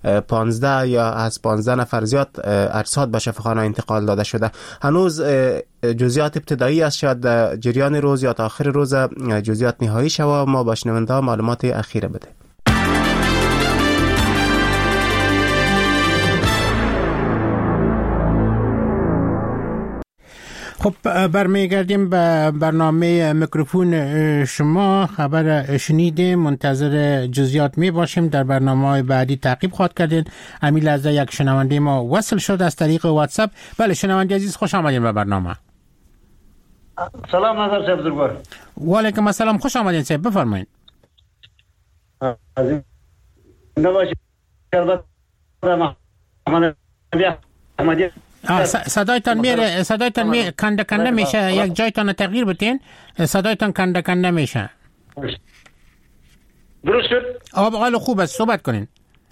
پانزده یا از پانزده نفر زیاد اجساد به شفاخانه انتقال داده شده. هنوز جزئیات ابتدایی است، شاید جریان روز یا تا آخر روز جزئیات نهایی شود. ما با شنونده ها معلومات اخیره بده. خب برمیگردیم به برنامه میکروفون شما. خبر شنیدیم، منتظر جزئیات می باشیم. در برنامه‌های بعدی تعقیب خواهد کردین. امیل از یک شنونده ما وصل شد از طریق واتساپ. بله شنونده عزیز، خوش آمدین به برنامه. سلام نظر صاحب بزرگوار. و علیکم السلام، خوش آمدین صاحب، بفرمایید. نواشی شربت محمد احمدی. صدایتان میره، صدایتان می کنده کنده میشه. یک جایتان تغییر بتین، صدایتان کنده کنده میشه. درست شد؟ آب حال خوب است، صحبت کنین.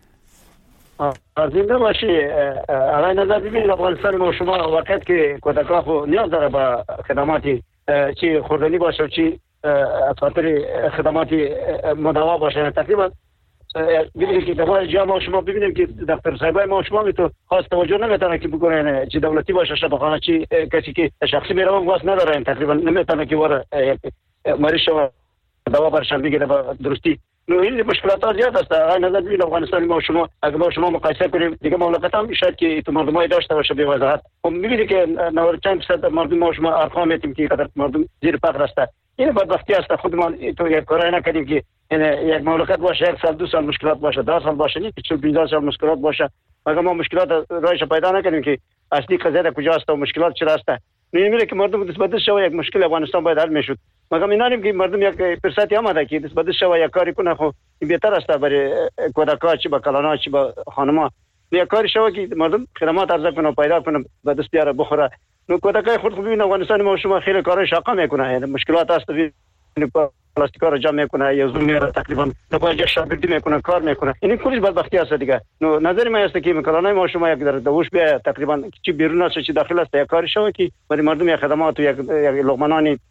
زنده باشی. آقای نظر ببینید، افغانستان ما شما وقت که کودکان خو نیاز داره به خدماتی چی خوردنی باشه و چی خاطر خدماتی مداوا باشه. تقریبا ببینید که در جا ما شما ببینیم که دکتر صاحبای ما شما می تو خاص توجه نمیتونه که بکنن چی دولتی باشه شفاخانه، چی کسی که شخصی میره واسه نداره، تقریبا نمیتونه که وره مریض شو دوا برشن بگیره به درستی. نو این مشکلات زیاد است. آقای نظر ببینید، افغانستان ما شما اگه ما شما مقایسه کنیم دیگه مملکت هم شاید که تو مردمای داشته باشه به وضاحت. خب میبینید که نود چند درصد مردم ما شما ارقام میتیم که قدر مردم زیر فقر است. این بدبختی است. خودمان تو یک کاری نکردیم که یعنی یک مملکت باشه یک سال دو سال مشکلات باشه، ده سال باشه، نه که پنجاه سال مشکلات باشه. مگر ما مشکلات راهش پیدا نکردیم که اصلی قضیه کجاست و مشکلات چرا است. میبینید که مردم دست به دست شو یک مشکل افغانستان باید حل میشد. مگر می‌دانیم که مردم یک فرصتی آمده که دست به دست شو یک کاری کنه. خب بهتر است برای کودکان چی با کلانا چی با خانما یک کاری شو که مردم خدمات ارزش کنه پیدا کنه به دست بیاره بخوره. نو کودکای خود خوب ببین افغانستان ما شما خیلی کارا شاقا میکنه، یعنی مشکلات است. پلاستیکا رو جمع میکنه یا زوم میاره، تقریبا نپایج شاگردی میکنه، کار میکنه. این کلیش بدبختی است دیگه. نو نظر من است که کلانای ما شما یک در دوش بیا تقریبا چی بیرون است چی داخل است یک کاری شو که برای مردم یک خدمات و یک لقمانانی.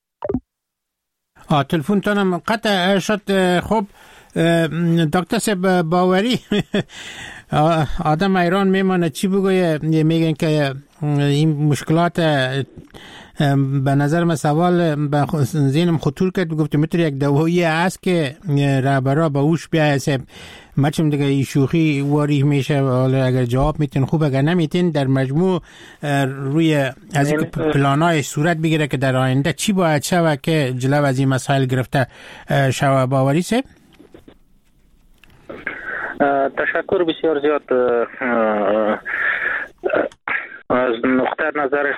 آ تلفن تونم قطع شد. خب دکتر صاحب باوری آدم ایران میمانه چی بگویه؟ میگن که این مشکلات به نظر من سوال به ذهنم خطور کرد. گفتم میتونه یک دوایی است که رهبرا به اوش بیایه صاحب. مچم دیگه این شوخی واریح میشه. حالا اگر جواب میتین خوب، اگر نمیتین در مجموع روی از این پلانای صورت بگیره که در آینده چی باید شود که جلو از این مسائل گرفته شود. باوری صاحب تشکر بسیار زیاد. از نقطه نظر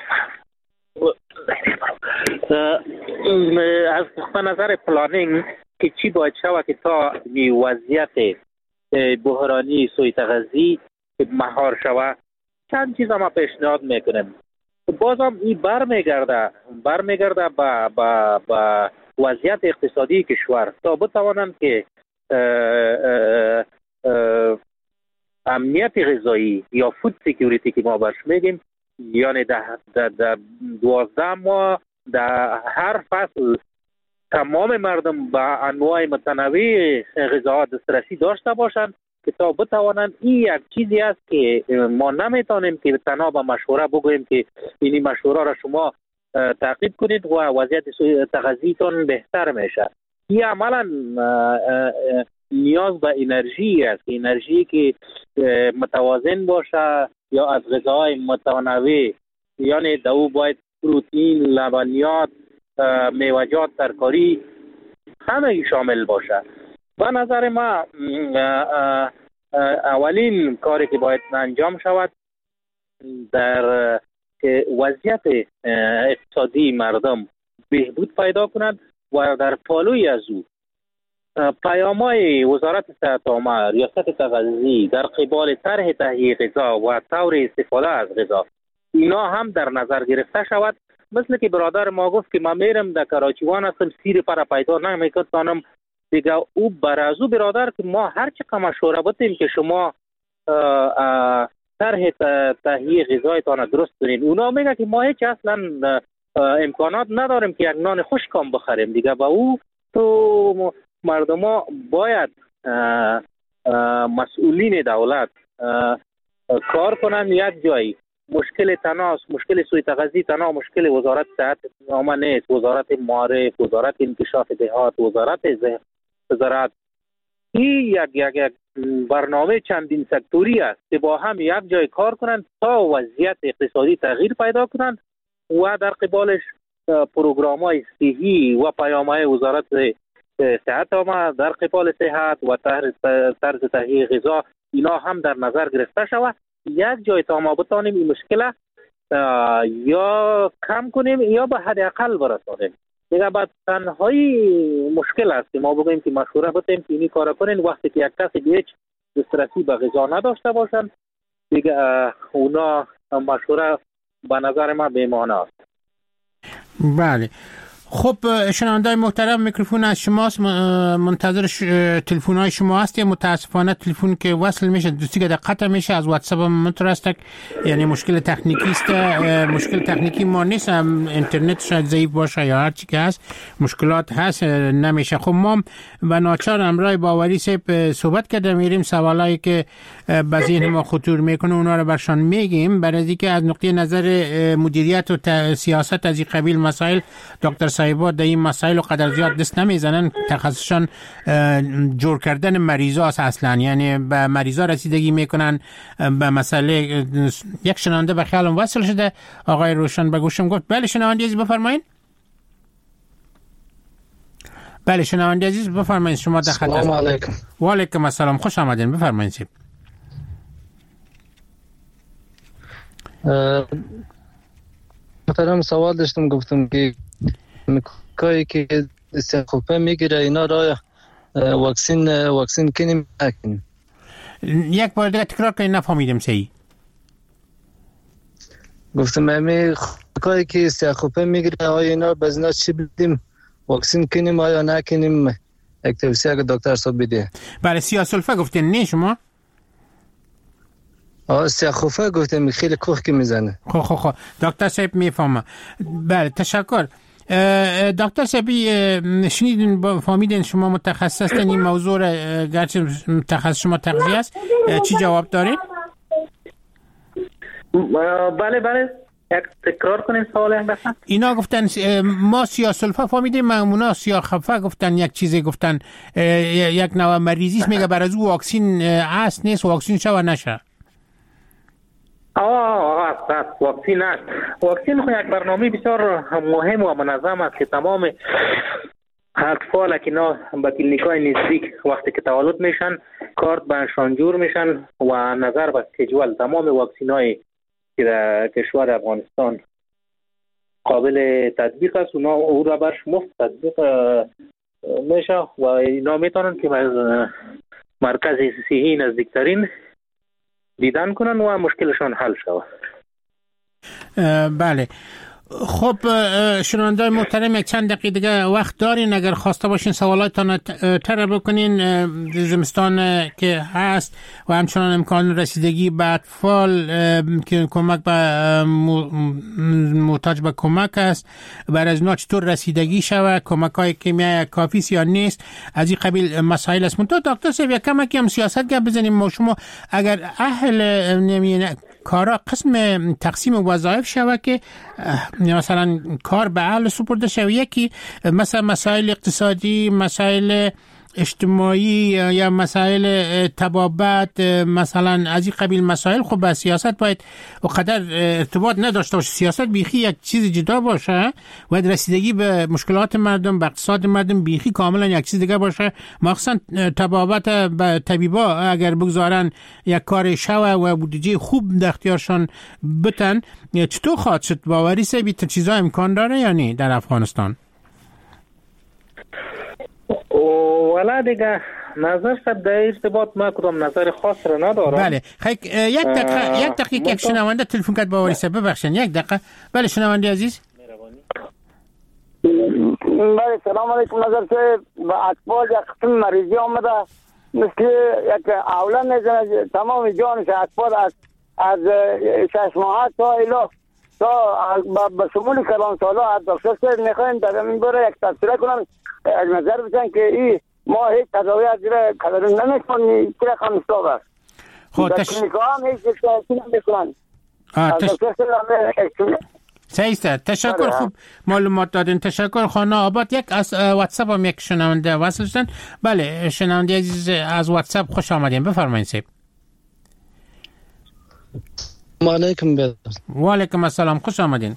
از نقطه نظر پلانینگ که چی باید شود که تا وضعیت بحرانی سوی تغذی مهار شود، چند چیز ما پیشنهاد میکنیم. بازم این بر میگرده بر میگرده با با با وضعیت اقتصادی کشور تا بتوانند که اه اه امنیت غذایی یا فود سکیوریتی که ما برش میگیم، یعنی در دوازده ماه در هر فصل تمام مردم با انواع متنوع غذاها دسترسی داشته باشند که تا بتوانند. این یک چیزی است که ما نمیتونیم که تنها با مشوره بگوییم که این مشوره را شما تعقیب کنید و وضعیت تغذیتون بهتر میشه. این عملا نیاز به انرژی است، انرژی که متوازن باشه یا از غذاهای متنوع، یعنی دو باید پروتئین، لبنیات، میوه‌جات، ترکاری همه شامل باشه. به نظر ما اولین کاری که باید انجام شود در که وضعیت اقتصادی مردم بهبود پیدا کند و در پالوی از او پیام‌های وزارت صحت عامه، ریاست تغذی در قبال طرح تهیه غذا و طور استفاده از غذا اینا هم در نظر گرفته شود. مثل که برادر ما گفت که ما میرم در کراچیوان هستم، سیر پر پیدا نمیکنم دیگه. او برازو برادر که ما هر چقدر مشوره بتیم که شما طرح تهیه غذایتان درست کنین، اونا میگه که ما هیچ اصلا امکانات نداریم که یک نان خشکم بخریم دیگه. با او تو مردم ها باید مسئولین دولت کار کنن یک جایی. مشکل تنها مشکل سوی تغذی تنها مشکل وزارت صحت عامه نیست، وزارت معارف، وزارت انکشاف دهات، وزارت زراعت، این یک یک یک برنامه چندین سکتوری است که با هم یک جای کار کنند تا وضعیت اقتصادی تغییر پیدا کنند و در قبالش پروگرام‌های صحی و پیام‌های وزارت صحت عامه در قبال صحت و طرز تهیه غذا اینا هم در نظر گرفته شود. یک جای تا ما بتانیم این مشکل یا کم کنیم یا به حداقل برسانیم. دیگه بعد تنهایی مشکل است که ما بگوییم که مشوره بتیم که اینی کار کنین وقتی که یک کسی به هیچ دسترسی به غذا نداشته باشن دیگه اونا مشوره به نظر ما بی‌معنی است. بله. خب شنونده‌های محترم، میکروفون از شماست، منتظر تلفن های شما هست. متاسفانه تلفن که وصل میشه دوستی که قطع میشه از واتساپ مترسته، یعنی مشکل تکنیکی است. مشکل تکنیکی ما نیست، اینترنت شاید ضعیف باشه یا هر چی که هست، مشکلات هست نمیشه. خب ما و ناچار امرای باوری صاحب صحبت کرده میریم سوالایی که به ذهن ما خطور میکنه اونا رو برشان میگیم، برای اینکه از نقطه نظر مدیریت و سیاست از این قبیل مسائل دکتر صاحبا در این مسائل و قدر زیاد دست نمیزنن. تخصصشان جور کردن مریضا است اصلا، یعنی به مریضا رسیدگی میکنن به مسئله. یک شنونده به خیالم وصل شده، آقای روشن به گوشم گفت. بله شنونده عزیز بفرمایید. بله شنونده عزیز بفرمایید، شما در خط. سلام علیکم. و علیکم السلام، خوش آمدین، بفرمایید. محترم سوال داشتم، گفتم که کاری که استخوفه میگیره اینا را واکسین واکسین کنیم نکنیم. یک بار دیگه تکرار کنید، نفهمیدم صحیح. گفتم امی کاری که استخوفه میگیره آیا اینا بزنا چی بدیم، واکسین کنیم آیا نکنیم؟ یک توصیه اگه دکتر صاحب بده. بله سیاسلفه گفتین نه شما؟ آه سیاخوفه گفتم خیلی کوخ که میزنه. خب خب خب دکتر صاحب میفهمه. بله تشکر. دکتر صاحب شنیدین فهمیدین شما متخصص هستین این موضوع را، گرچه متخصص شما تغذیه است، چی جواب دارین؟ بله بله یک تکرار کنین سوال هم بسن. اینا گفتن ما سیاسلفه فهمیدیم، معمونا سیاخفه گفتن، یک چیزی گفتن یک نوع مریضیست، میگه بر از او واکسین هست نیست، واکسین شو نشه. آه است است واکسین است. واکسین خو یک برنامه بسیار مهم و منظم است که تمام اطفال که اینا به کلینیکای نزدیک وقتی که تولد میشن کارت بهشان جور میشن و نظر به اسکیجول تمام واکسینای که در کشور افغانستان قابل تطبیق است اونا او را برش مفت تطبیق میشه و اینا میتونن که از مرکز صحی نزدیکترین دیدن کنن و مشکلشان حل شود. بله. خب شنونده‌های محترم یک چند دقیقه دیگه وقت دارین، اگر خواسته باشین سوالاتتان طرح بکنین. زمستان که هست و همچنان امکان رسیدگی به اطفال که کمک به محتاج به کمک است، برای از اونا چطور رسیدگی شود، کمک‌های کیمیایی کافی است یا نیست، از این قبیل مسائل است. منتها دکتر صاحب یک کمکی هم سیاست گپ بزنیم. ما شما اگر اهل نمی‌ینه کارا قسم تقسیم وظایف شود که مثلا کار به اهل سپرده شود، یکی مثلا مسائل اقتصادی، مسائل اجتماعی یا مسائل طبابت، مثلا از این قبیل مسائل. خب با سیاست باید وقدر ارتباط نداشته باشه، سیاست بیخی یک چیز جدا باشه و رسیدگی به مشکلات مردم، به اقتصاد مردم بیخی کاملا یک چیز دیگه باشه. مخصوصا طبابت به طبیبا اگر بگذارن یک کار شوه و بودجه خوب در اختیارشان بتن، چطور خواهد شد؟ باوری سبی تا چیزا امکان داره یا نه در افغانستان؟ ولی دیگه نظر شد در ارتباط ما کدام نظر خاص را ندارم. بله خیلی یک دقیقه یک دقیقه یک شنونده تلفن کرد باوری صاحب، ببخشید یک دقیقه. بله شنونده عزیز. بله سلام علیکم. نظر صاحب با اطفال یک قسم مریضی آمده مثل یک اولا میزنه تمام جانش اطفال از از شش ماه تا الا تا به شمول کلان سالا. دکتر صاحب میخوایم در این باره یک تفسیر کنم از نظر بسن که این ما هیچ تداوی از زیر کلارین نمیکنیم که رقم اصلاف است. خب تش... کلینیکا هم هیچ اصلاحاتی نمیکنن. تش... سعیسته تشکر. خوب معلومات دادین. تشکر. خانه آباد. یک از واتساپ هم یک شنونده وصل شدن. بله شنونده عزیز از واتساپ خوش آمدین. بفرمایید سیب. و علیکم بیاد. و علیکم السلام. خوش آمدین.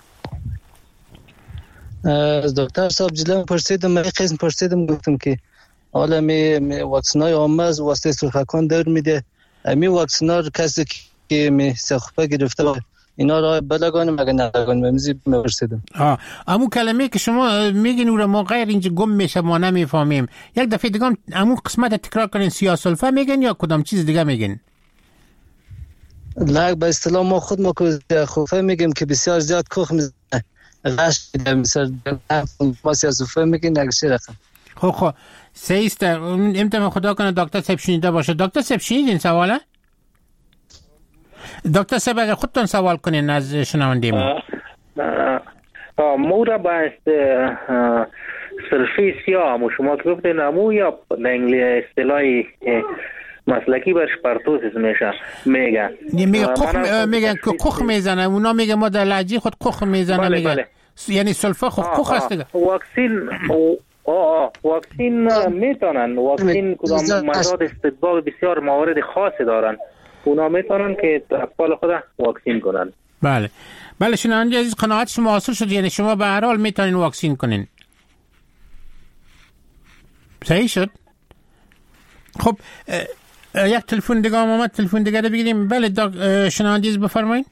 از دکتر صاحب جلوی پرسیدم، من قسم پرسیدم گفتم که حالا می واکسنای عامه از واسطه سرخکان دور میده، می واکسنا رو کسی که می سخپه گرفته اینا را بلگانم مگه نلگانم میزی پرسیدم. ها امو کلمه که شما میگین اون ما غیر اینجا گم میشه ما نمیفهمیم، یک دفعه دیگه امو قسمت تکرار کنین. سیاه‌سلفه میگن یا کدام چیز دیگه میگن؟ لا به اصطلاح ما خود ما که خوفه میگیم که بسیار زیاد کوخ میزنه غش میده، مثلا ما سیاه‌سلفه میگین نگشی رقم. خب خب سیست امتحان خدا کنه دکتر صاحب شنیده باشه. دکتر صاحب شنیدین سواله؟ دکتر صاحب اگر خودتون سوال کنین از شنونده ما. مو را با سلفی سیاه مو شما که گفتین امو یا ننگلی اصطلاحی مسلکی برش پرتوزیز میشه میگن میگه کوخ میگن که کوخ میزنه، اونا میگه ما در لهجه خود کوخ میزنه. بله میگه بله. یعنی سلفه خود کوخ هست دیگه. واکسین آه واکسین میتونن، واکسین کدام مداد استدباغ بسیار موارد خاصی دارن، اونا میتونن که اطفال خود واکسین کنن. بله بله شنونده عزیز قناعت شما حاصل شد، یعنی شما به هر حال میتونین واکسین کنین. صحیح شد. خب یک تلفن دیگه آمد، تلفن دیگه رو بگیریم. بله شنونده عزیز بفرمایید.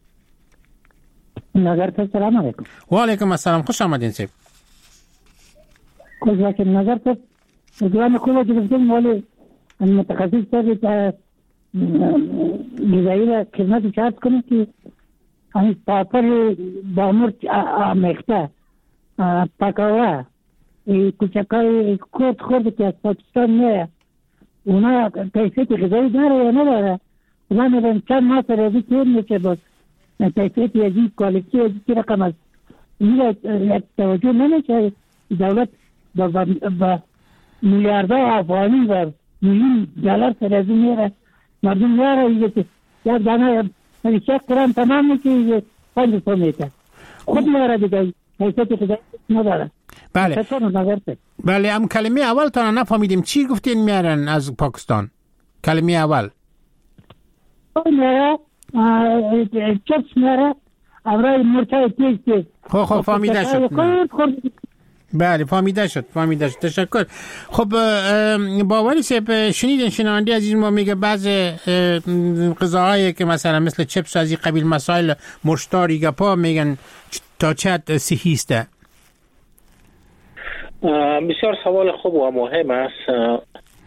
نظر سلام علیکم. و علیکم السلام. خوش آمدین سیب. خوش باشید. نظر تو دوام خوبه که بگم ولی متخصص تر غذایی را خدمت شرط کنه که همین پاپر بامور آمیخته پاکاوه کوچکای کورد خورده که از پاکستان میه اونا کیفیت غذایی داره یا نداره؟ اونا میدن چند ماه سر ازی تیر میشه باز کیفیت ازی کوالیتی ازی که رقم از این یک توجه نمیشه. دولت با میلیاردها افغانی و میلیون دلار سر ازی میره مردم میاره یک دانه یک قرآن تمام میشه پنج سو میشه خود میاره دیگه کیفیت غذایی نداره. بله بله ام کلمه اول تا نفهمیدیم چی گفتین میارن از پاکستان؟ کلمه اول میاره چپس میاره امرای مرچای تیز تیز. خب خب فهمیده شد. بله فهمیده شد فهمیده شد. تشکر. خب باوری سیب شنیدین شنونده عزیز ما میگه بعض غذاهایی که مثلا مثل چپس از این قبیل مسائل مشتاری گپا میگن تا چه حد صحیح است؟ بسیار سوال خوب و مهم است.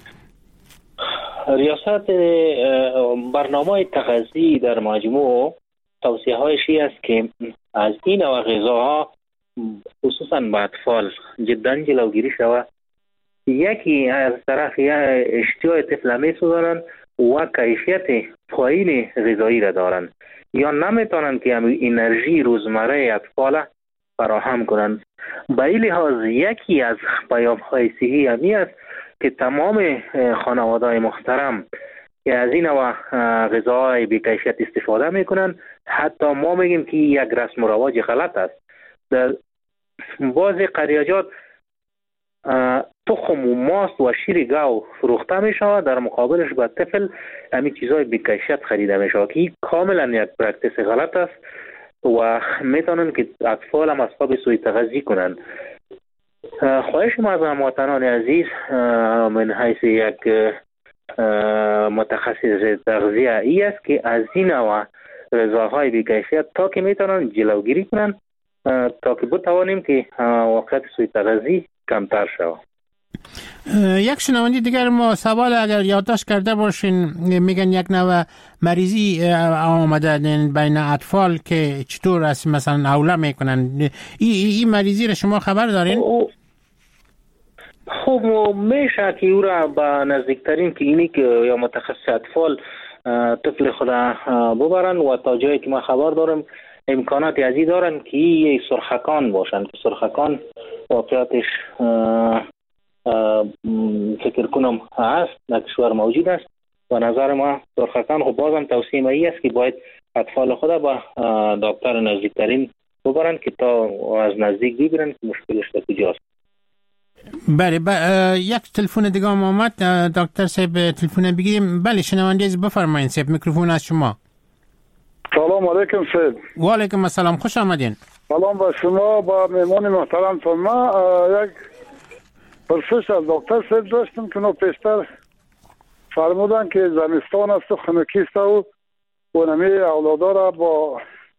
ریاست برنامه تغذی در مجموع توصیه هایش است که از این نوع غذاها خصوصا با اطفال جدا جلوگیری شود. یکی از طرف اشتیاق طفل میسوزانند و کیفیت پایین غذایی را دارند یا نمیتونند که انرژی روزمره اطفال فراهم کنند. به این لحاظ یکی از پیام‌های صحی همی است که تمام خانواده‌های محترم که از این نوع غذاهای بی کیفیت استفاده میکنند، حتی ما میگیم که یک رسم و رواج غلط است. در بعض قریاجات تخم و ماست و شیر گاو فروخته می شود، در مقابلش به طفل همین چیزهای بی کیفیت خریده می شود که کاملا یک پرکتیس غلط است و میتونن که اطفال هم اصحاب سوء تغذی کنند. خواهش ما از هموطنان عزیز من حیث یک متخصص تغذیه ای است که از این نوع غذاهای بی کیفیت تا که میتونن جلوگیری کنند تا که بتوانیم که واقعیت سوء تغذی کمتر شود. یک شنونده دیگر ما سوال اگر یادداشت کرده باشین میگن یک نوع مریضی آمده بین اطفال که چطور است مثلا اوله میکنن، این ای, ای مریضی را شما خبر دارین؟ خب میشه که او را به نزدیکترین کلینیک یا متخصص اطفال طفل خود ببرن و تا جایی که ما خبر دارم امکانات ازی دارن که یه سرخکان باشن که سرخکان واقعیتش فکر کنم هست در کشور موجود است و نظر ما سرخکان خب بازم توصیه ای است که باید اطفال خود با دکتر نزدیکترین ببرن که تا از نزدیک ببینن که مشکلش در کجاست. بله با یک تلفن دیگه هم آمد دکتر صاحب تلفن بگیریم. بله شنونده از بفرمایید صاحب میکروفون از شما. سلام علیکم صاحب. و علیکم السلام خوش آمدین. سلام با شما با مهمان محترم. تو ما یک پرسش از دکتر صاحب داشتم که نو پیشتر فرمودن که زمستان است و خنکی است و اونمی اولادا را با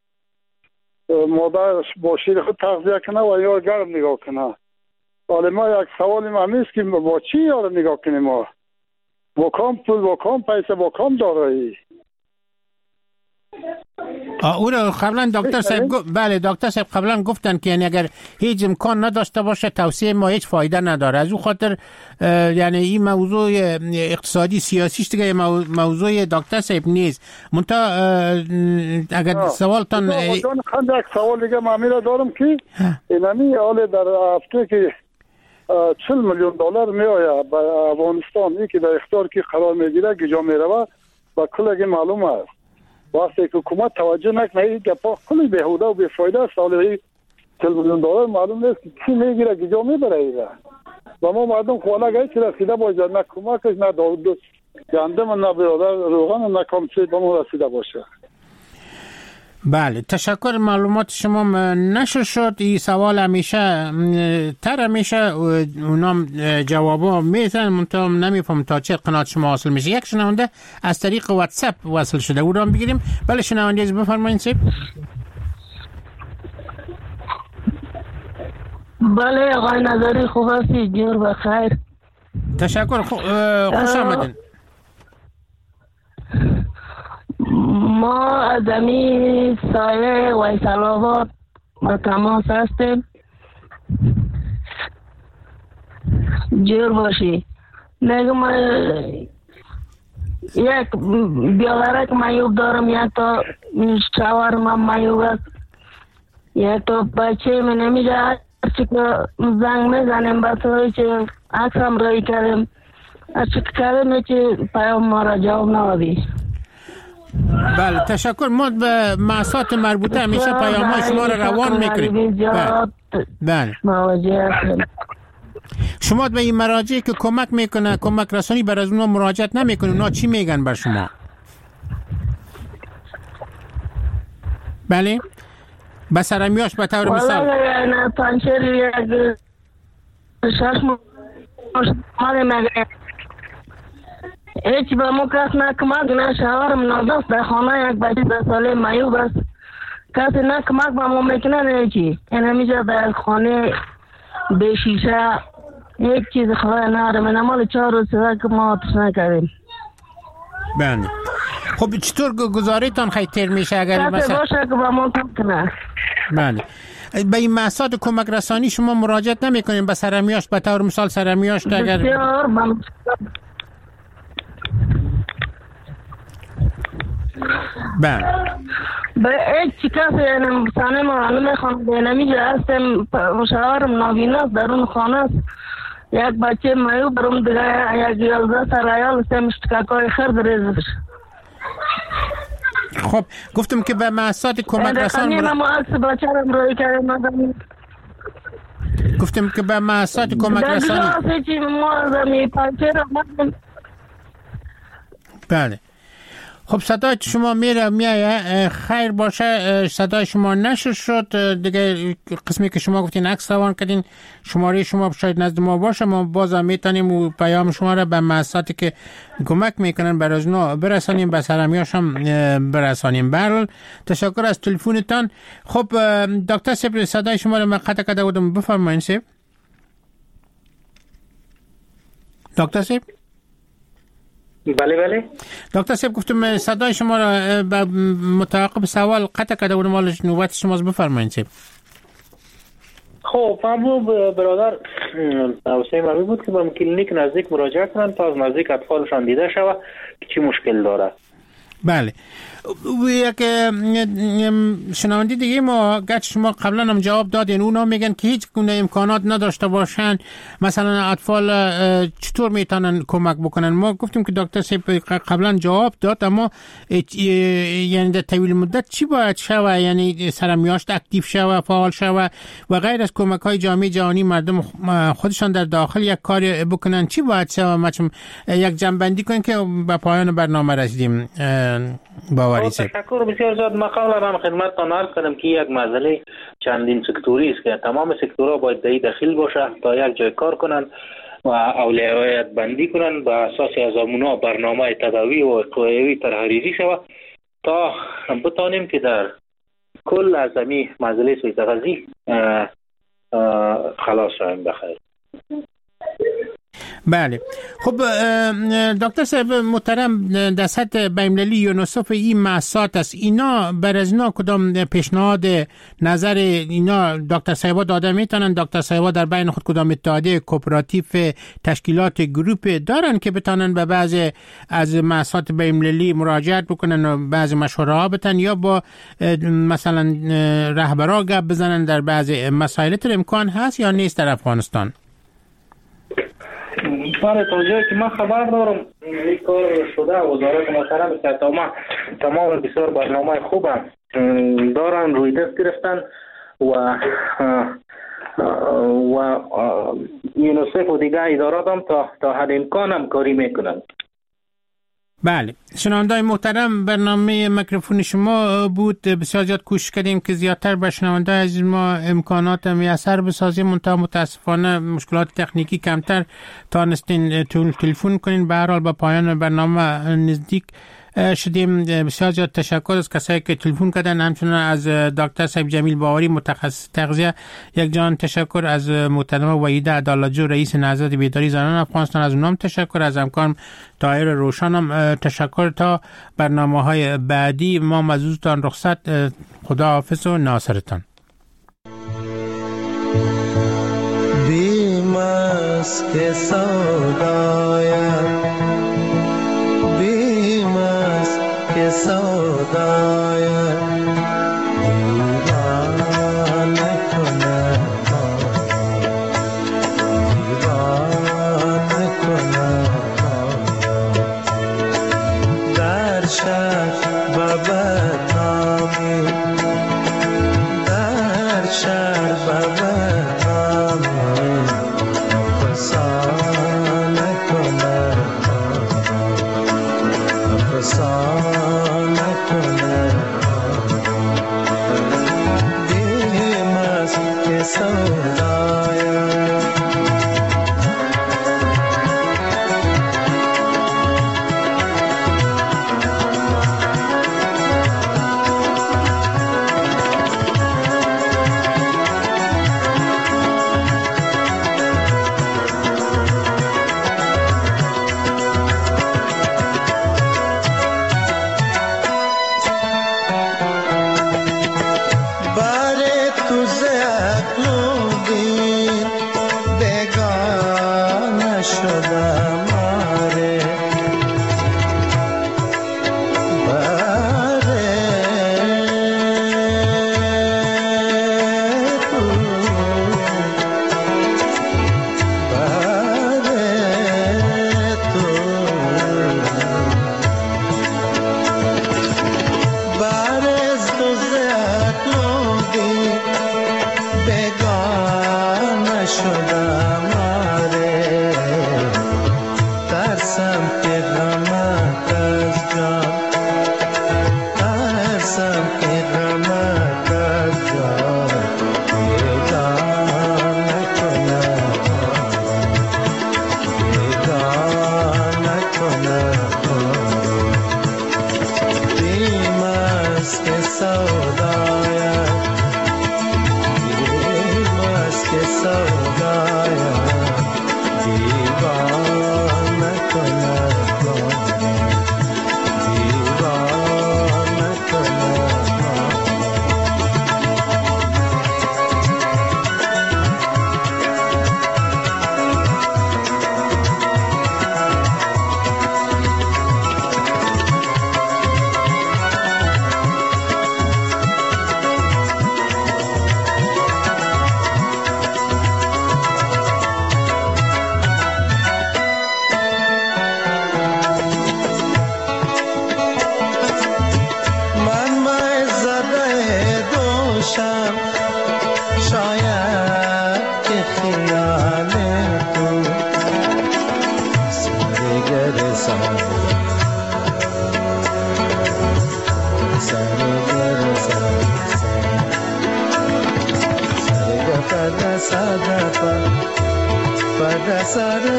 مادرش با شیر خود تغذیه کنه و یا گرم نگاه کنه. حالا ما یک سوالی ما همیست که با چی یار نگاه کنیم ما؟ با کام پول با کام پیسه با کام دارایی؟ او را قبلا دکتر صاحب بله دکتر صاحب قبلا گفتن که یعنی اگر هیچ امکان نداشته باشه توصیه ما هیچ فایده نداره. از او خاطر یعنی این موضوع اقتصادی سیاسیش دیگه موضوع دکتر صاحب نیست. منتها اگر سوالتان خند یک سوال دیگه ما میره دارم که اینمی حال در هفته که چهل میلیون دلار میآید به افغانستان ای که در اختیار کی قرار میگیره گجا میروه و کلگی معلوم است. واسه که حکومت توجه نکنه این گپا کلی بیهوده و بیفایده است. حالا چهل میلیون دلار معلوم نیست که کی میگیره کجا میبره ایره و ما مردم خوانا گاهی که رسیده باشه نه کمکش نه داود گندم نه برادر روغن نه کامچه به ما رسیده باشه. بله تشکر. معلومات شما نشر شد. این سوال همیشه تر همیشه اونام جوابا میتن منطقه نمیفهم تا چه قناعت شما حاصل میشه. یک شنونده از طریق واتساپ وصل شده او را بگیریم. بله شنونده از بفرمایید سیب. بله آقای نظری خوب هستی جور بخیر. تشکر خوش آمدین. ما از امی سایه ویسال آباد با تماس هستیم. جور باشی نگم یک بیاورک مایوب دارم یک تا شاور من مایوب است یک تا بچه من نمیگه چی که زنگ میزنیم با توی چه عکسم رای کردیم از چی که کردیم چی پیام ما را جواب نوادی. بله تشکر. ما به معصات مربوطه همیشه پیام های شما را روان میکنیم. بله شما به این مراجعی که کمک میکنه کمک رسانی بر از اونا مراجعت نمیکنه اونا چی میگن بر شما؟ بله بسرمیاش به طور مثال والا پنچر یک شش ماه مگه هیچ به مو کس نکمک نه شوهرم نادست در خانه یک بچه ده ساله معیوب است کسی نکمک به مو میکنه نه چی این همیشه در خانه به شیشه هیچ چیز خواهی ناره من امال چهار روز سوه که ما آتش نکردیم. بله خب چطور گزاریتان خیلی تیر میشه اگر کسی باشه که به ما کمک کنه؟ بله به این محصات کمک رسانی شما مراجعت نمی کنیم به سرمیاش به طور مثال سرمیاش اگر بسیار من بله به هیچ کسی یعنی سانه ما نمیخوام به نمیجه هستم شوهرم نابیناست در اون خانه است یک بچه مایو برم دیگه یک یازده سرایال استم اشتکاکای خرد ریزش. خب گفتم که به محصات کمک رسان برا... ما عکس بچه رم روی کردم گفتم که به محصات کمک رسانی در دیگه چی ما زمی پنچه رم بله. خب صدای شما میره میایه خیر باشه صدای شما نشر شد دیگه قسمی که شما گفتین عکس روان کردین شماره شما شاید نزد ما باشه ما بازم میتونیم و پیام شما را به مؤسساتی که کمک میکنن برای از نو برسانیم به سرمیاش هم برسانیم. برحال تشکر از تلفنتان. خب دکتر صاحب صدای شما را من قطع کرده بودم بفرمایید صاحب. دکتر صاحب بله بله دکتر صاحب گفتم صدای شما را متعاقب سوال قطع کرده بودم حالش نوبت شماست بفرمایید صاحب. خب فهمو برادر توصیه من بود که به کلینیک نزدیک مراجعه کنن تا از نزدیک اطفالشان دیده شود که چی مشکل داره. بله. یک شنونده دیگه ما گرچه شما قبلا هم جواب دادین، اونا میگن که هیچ گونه امکانات نداشته باشن، مثلا اطفال چطور میتونن کمک بکنن. ما گفتیم که دکتر صاحب قبلا جواب داد، اما یعنی در طویل مدت چی باید شوه؟ یعنی سرمیاشت اکتیو شوه، فعال شوه و غیر از کمک های جامعه جهانی مردم خودشان در داخل یک کار بکنن، چی باید شوه؟ مچم یک جنبندی کنین که به پایان برنامه رسیدیم. باوری صاحب تشکر بسیار زیاد. من قبلا هم خدمتتان عرض کردم که یک مسئله چندین سکتوری است که تمام سکتورها باید در داخل باشه تا یک جای کار کنن و اولویت بندی کنن به اساس ازامونا برنامه تداوی و وقایعی طرحریزی شود تا بتانیم که در کل از این مسئله سوء تغذیه خلاص شویم بخیر. بله. خب دکتر صاحب محترم، در سطح بین‌المللی یونیسف این مؤسسات است، اینا بر از اینا کدام پیشنهاد نظر اینا دکتر صاحبا داده میتونن؟ دکتر صاحبا در بین خود کدام اتحادیه کوپراتیو تشکیلات گروپ دارن که بتونن به بعضی از مؤسسات بین‌المللی مراجعت بکنن و بعضی مشوره ها بدن، یا با مثلا رهبرا گپ بزنن در بعضی مسائل؟ تر امکان هست یا نیست در افغانستان؟ برای توجیه که من خبر دارم این کار شده، وزارت محترم که تمام تمام بسیار برنامه خوب دارن روی دست گرفتن و و یونیسف و دیگه ادارات هم تا تا حد امکان هم کاری میکنن. بله. شنونده‌های محترم، برنامه میکروفون شما بود. بسیار زیاد کوشش کردیم که زیادتر به شنونده از ما امکانات میسر بسازیم، منتها متاسفانه مشکلات تکنیکی کمتر تانستین تلفن کنین. به هر حال به پایان برنامه نزدیک شدیم. بسیار زیاد تشکر از کسایی که تلفن کردن، همچنین از دکتر صاحب جمیل باوری متخصص تغذیه. یک جان تشکر از محترمه وحیده عدالت‌جو رئیس نهضت بیداری زنان افغانستان، از اونم تشکر. از همکارم طاهر روشنم تشکر. تا برنامه‌های بعدی ما مزودتان رخصت. خدا حافظ و ناصرتان. بیمس که سودایم که سودایم دیوانه کنه دیوانه کنه در شهر و بدنامی در شهر و بدنامی فسانه کنه فسانه کنه بیمز که سودایم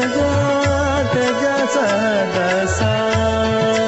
ذات جسد سر